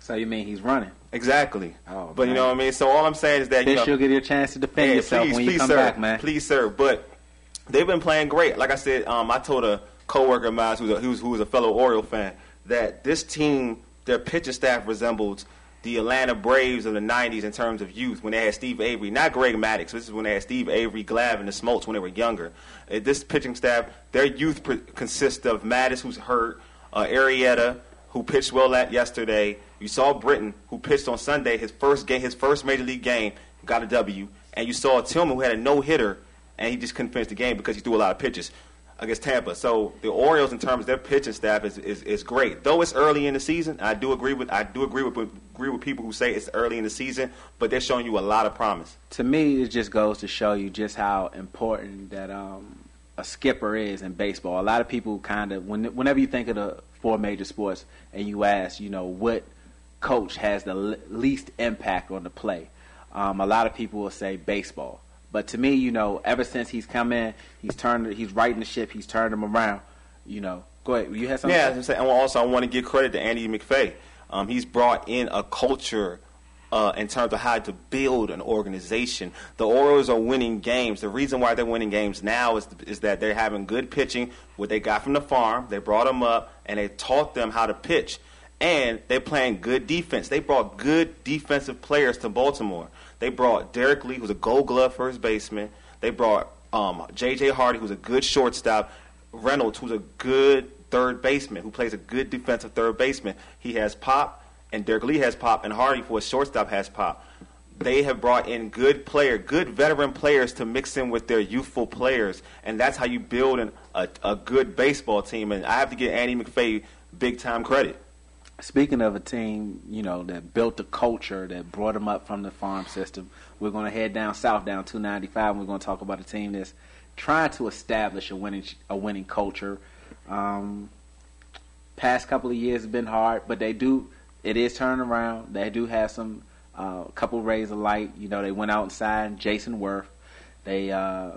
So you mean he's running? Exactly. Oh, but man. you know what I mean? So all I'm saying is that, you Fish, know, you'll get your chance to defend yeah, yourself please, when please, you come sir. back, man. Please, sir. But they've been playing great. Like I said, um, I told a coworker of mine who's a, who's, who was a fellow Oriole fan that this team, their pitching staff resembles the Atlanta Braves of the nineties in terms of youth when they had Steve Avery, not Greg Maddux. This is when they had Steve Avery, Glav, and the Smoltz when they were younger. Uh, this pitching staff, their youth pr- consists of Mattis, who's hurt, uh, Arrieta, who pitched well at yesterday. You saw Britton, who pitched on Sunday, his first game, his first major league game, got a W. And you saw Tillman, who had a no-hitter, and he just couldn't finish the game because he threw a lot of pitches against Tampa. So the Orioles, in terms of their pitching staff, is, is, is great. Though it's early in the season, I do agree with I do agree with agree with people who say it's early in the season, but they're showing you a lot of promise. To me, it just goes to show you just how important that um, a skipper is in baseball. A lot of people kind of, when, whenever you think of the four major sports and you ask, you know, what coach has the le- least impact on the play, um, a lot of people will say baseball. But to me, you know, ever since he's come in, he's turned, he's righting the ship, he's turned them around. You know, go ahead. You had something? Yeah, to as I'm saying, and also I want to give credit to Andy McFay. Um, he's brought in a culture uh, in terms of how to build an organization. The Orioles are winning games. The reason why they're winning games now is is that they're having good pitching, what they got from the farm. They brought them up, and they taught them how to pitch. And they're playing good defense. They brought good defensive players to Baltimore. They brought Derek Lee, who's a gold glove first baseman. They brought um, J J. Hardy, who's a good shortstop. Reynolds, who's a good third baseman, who plays a good defensive third baseman. He has pop, and Derek Lee has pop, and Hardy, for a shortstop, has pop. They have brought in good player, good veteran players to mix in with their youthful players, and that's how you build an, a, a good baseball team. And I have to give Andy McFay big-time credit. Speaking of a team, you know, that built the culture, that brought them up from the farm system, we're going to head down south, down two ninety-five, and we're going to talk about a team that's trying to establish a winning a winning culture. Um, past couple of years have been hard, but they do, it is turning around. They do have some, a uh, couple rays of light. You know, they went out and signed Jason Worth. They, uh,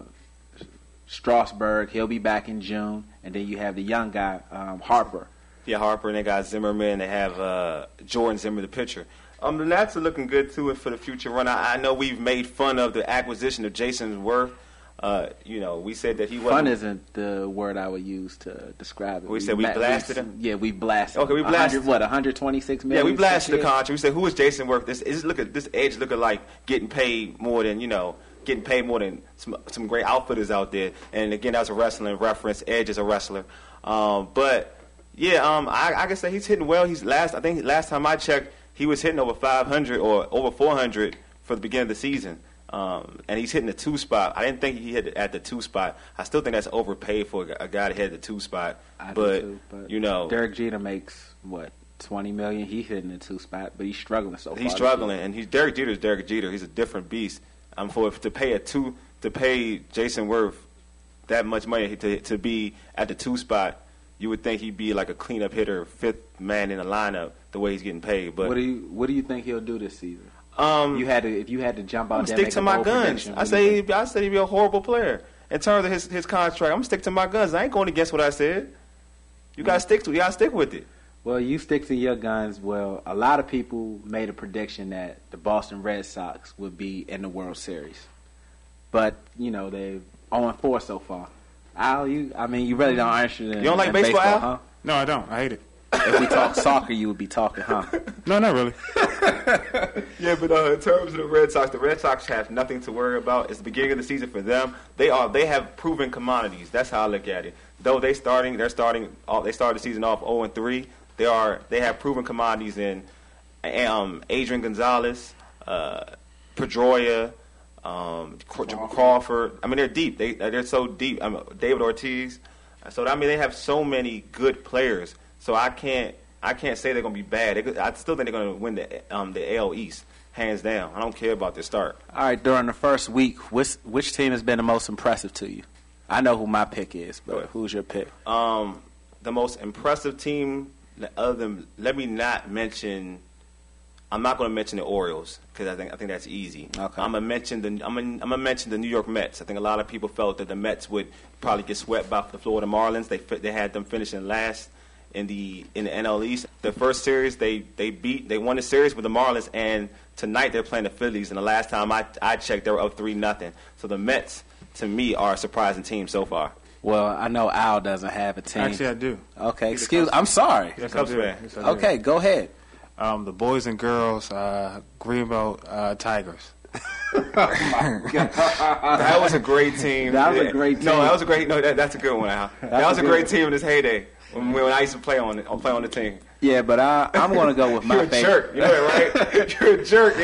Strasburg, he'll be back in June. And then you have the young guy, um, Harper. Yeah, Harper, and they got Zimmerman. They have uh, Jordan Zimmer, the pitcher. Um, the Nats are looking good, too, for the future run. I, I know we've made fun of the acquisition of Jason Worth. Uh, you know, we said that he wasn't... Fun isn't the word I would use to describe it. We, we said we ma- blasted we, him? Yeah, we blasted Okay, we blasted... What, one hundred twenty-six million? Yeah, we blasted the contract. We said, who is Jason Worth? This is look at this edge looking like getting paid more than, you know, getting paid more than some, some great outfitters out there. And, again, that's a wrestling reference. Edge is a wrestler. Um, but... Yeah, um, I, I can say he's hitting well. He's last. I think last time I checked, he was hitting over five hundred or over four hundred for the beginning of the season, um, and he's hitting the two spot. I didn't think he hit at the two spot. I still think that's overpaid for a, a guy to hit the two spot. I but, do too, but you know, Derek Jeter makes what twenty million. He's hitting the two spot, but he's struggling so far. He's struggling, and he's Derek Jeter is Derek Jeter. He's a different beast. Um, for to pay a two to pay Jason Worth that much money to to be at the two spot. You would think he'd be like a cleanup hitter, fifth man in the lineup, the way he's getting paid. But what do you what do you think he'll do this season? Um, you had to if you had to jump out I'm there, stick make to a my bold guns. prediction, I say he, I said he'd be a horrible player in terms of his his contract. I'm gonna stick to my guns. I ain't going against what I said. You gotta stick to. You gotta stick with it. Well, you stick to your guns. Well, a lot of people made a prediction that the Boston Red Sox would be in the World Series, but you know they're oh and four so far. Al, you I mean you really don't interested in. You don't like in baseball, baseball, Al? huh? No, I don't. I hate it. If we talk soccer, you would be talking, huh? No, not really. Yeah, but uh, in terms of the Red Sox, the Red Sox have nothing to worry about. It's the beginning of the season for them. They are they have proven commodities. That's how I look at it. Though they starting, they're starting. They started the season off oh and three. They are they have proven commodities in um, Adrian Gonzalez, uh, Pedroia, um, Crawford. I mean, they're deep. They they're so deep. I mean, David Ortiz. So I mean, they have so many good players. So I can't I can't say they're going to be bad. They, I still think they're going to win the um, the A L East hands down. I don't care about their start. All right, during the first week, which which team has been the most impressive to you? I know who my pick is, but who's your pick? Um, the most impressive team, other than let me not mention. I'm not going to mention the Orioles because I think I think that's easy. Okay. I'm gonna mention the I'm gonna, I'm gonna mention the New York Mets. I think a lot of people felt that the Mets would probably get swept by the Florida Marlins. They they had them finishing last in the in the N L East. The first series, they, they beat, they won the series with the Marlins, and tonight they're playing the Phillies. And the last time I, I checked, they were up three nothing. So the Mets, to me, are a surprising team so far. Well, I know Al doesn't have a team. Actually, I do. Okay, excuse. I'm sorry. Yes, Cubs I do. fan. Yes, I do. Okay, go ahead. Um, the boys and girls, uh, Greenbelt uh, Tigers. That was a great team. That was a Yeah. great team. No, that was a great. No, that, that's a good one. Al. That was a great team in its heyday when, when I used to play on it, play on the team. Yeah, but I, I'm going to go with my You're a favorite. jerk. You know that, right? You're a jerk.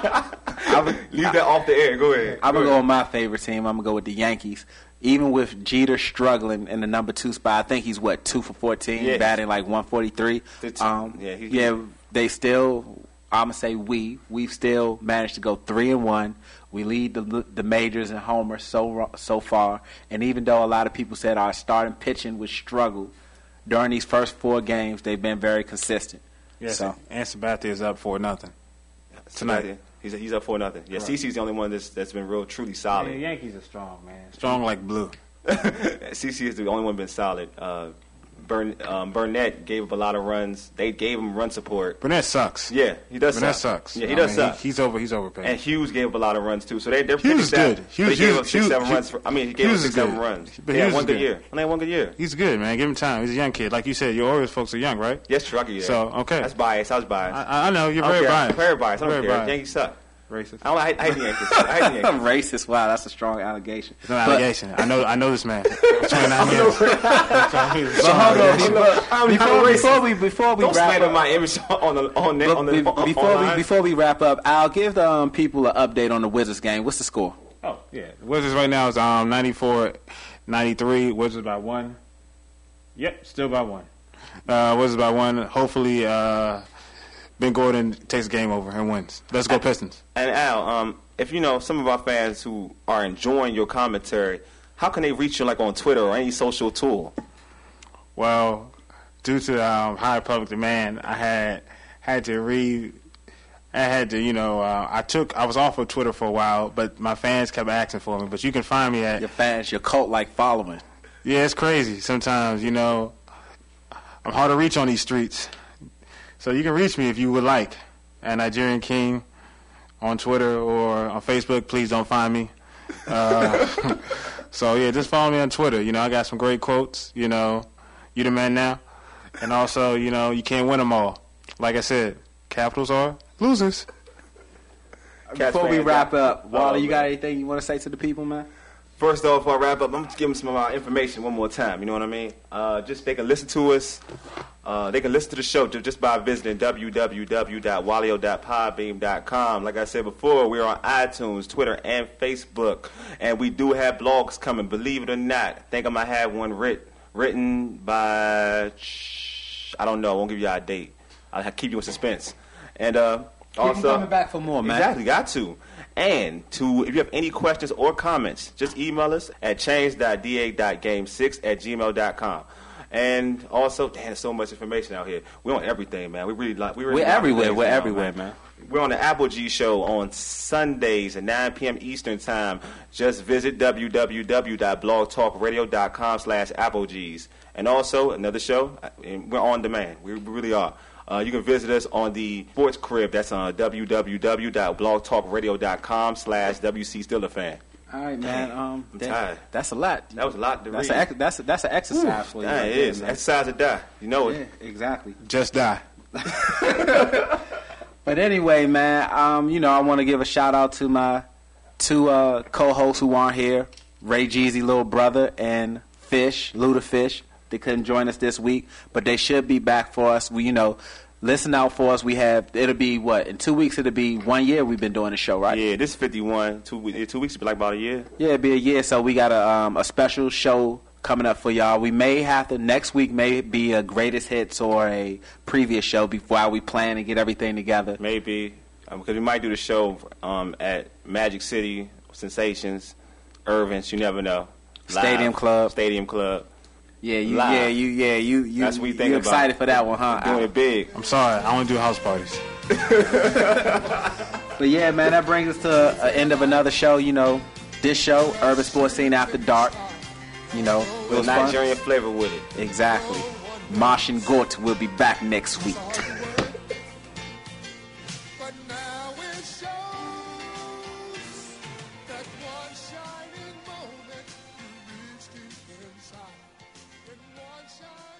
Leave that off the air. Go ahead. I'm Go going to go ahead. with my favorite team. I'm going to go with the Yankees. Even with Jeter struggling in the number two spot, I think he's, what, two for fourteen, Yeah. batting like one forty-three. The t- Um, yeah, he- yeah, they still, I'm going to say we, we've still managed to go three and one. We lead the the majors in homers so so far. And even though a lot of people said our starting pitching would struggle, during these first four games, they've been very consistent. Yes, So. and Sabathia is up for nothing tonight. Tonight. He's, he's up for nothing. Yeah, Right. CeCe's the only one that's, that's been real, truly solid. Yeah, Yankees are strong, man. Strong like blue. CeCe is the only one been solid. Uh, Burn, um, Burnett gave up a lot of runs. They gave him run support. Burnett sucks. Yeah, he does Burnett suck. sucks. Yeah, he I does mean, suck. He, he's over. He's overpaid. And Hughes gave up a lot of runs too. So they, they're Hughes pretty is stacked. good. But Hughes- he gave up Hughes- six, seven Hughes- runs. For, I mean, he gave Hughes up is six, seven good. runs. But But he had Hughes one is good good. year. Only had one good year. He's good, man. Give him time. He's a young kid. Like you said, your Orioles folks are young, right? Yes, true. I get you. So, okay. That's biased. I was biased. I, I know. You're I don't very care. biased. Very biased. I don't Very care. biased. Yankees suck. Racist. I, don't, I, hate, I hate the Yankees. I hate the Yankees. Racist. Wow, that's a strong allegation. It's no But- allegation. I know. I know this man. twenty-nine years. So hold on, before, before, before we before we Don't wrap slander up, my image on the on the, but on the be- on, before online. we before we wrap up, I'll give the um, people an update on the Wizards game. What's the score? Oh yeah. The Wizards right now is um ninety-four ninety-three. Wizards by one. Yep, still by one. Uh, Wizards by one. Hopefully, uh, Ben Gordon takes the game over and wins. Let's go Pistons. And Al, um, if you know some of our fans who are enjoying your commentary, how can they reach you like on Twitter or any social tool? Well, due to um, high public demand, I had had to read. I had to, you know, uh, I took. I was off of Twitter for a while, but my fans kept asking for me. But you can find me at Your fans, your cult-like following. Yeah, it's crazy. Sometimes, you know, I'm hard to reach on these streets. So you can reach me if you would like at Nigerian King on Twitter or on Facebook. Please don't find me. Uh, so, yeah, just follow me on Twitter. You know, I got some great quotes. You know, you the man now. And also, you know, you can't win them all. Like I said, Capitals are losers. Before we wrap up, Wally, Oh, you got man. anything you want to say to the people, man? First off, before I wrap up, I'm just giving some of our information one more time. You know what I mean? Uh, just they can listen to us. Uh, they can listen to the show ju- just by visiting w w w dot wallio dot podbeam dot com. Like I said before, we're on iTunes, Twitter, and Facebook, and we do have blogs coming. Believe it or not, I think I might have one writ- written by I don't know. I won't give you our date. I'll keep you in suspense. And uh, also coming back for more, man. Exactly, got to. And to if you have any questions or comments, just email us at change dot d a dot game six at gmail dot com. And also, damn, there's so much information out here. We're on everything, man. We really like we really We're like everywhere. things We're now, everywhere, man. We're on the Apple G Show on Sundays at nine p.m. Eastern Time. Just visit w w w dot blog talk radio dot com slash Apple G's. And also, another show, and we're on demand. We really are. Uh, you can visit us on the Sports Crib. That's on w w w dot blog talk radio dot com slash W C Steeler fan. All right, man. Um, I'm that- tired. That's a lot. That was a lot to That's read. a ex- that's a, that's an exercise for you. Yeah, right it there, is. man. Exercise or die. You know it. Yeah, exactly. Just die. But anyway, man, um, you know, I want to give a shout out to my two uh, co-hosts who aren't here, Ray Jeezy, little brother, and Fish, Ludafish. They couldn't join us this week, but they should be back for us. We, you know, listen out for us. We have it'll be what in two weeks. It'll be one year we've been doing the show, right? Yeah, this is fifty-one. Two, we- two weeks will be like about a year. Yeah, it'll be a year. So we got a um, a special show coming up for y'all. We may have to next week may be a greatest hits or a previous show before we plan and get everything together. Maybe because we might do the show um, at Magic City, Sensations, Irvin's. You never know. Live. Stadium Club. Stadium Club. Yeah, you, Live. yeah, you, yeah, you, you. That's what we think you about. excited for that one, huh? Doing it big. I'm sorry. I want to do house parties. But yeah, man, that brings us to the end of another show. You know, this show, Urban Sports Scene After Dark. You know, it With was fun. Nigerian flavor with it. Exactly. Martian Gort will be back next week. But now it shows that one shining moment you reached deep inside. In one shining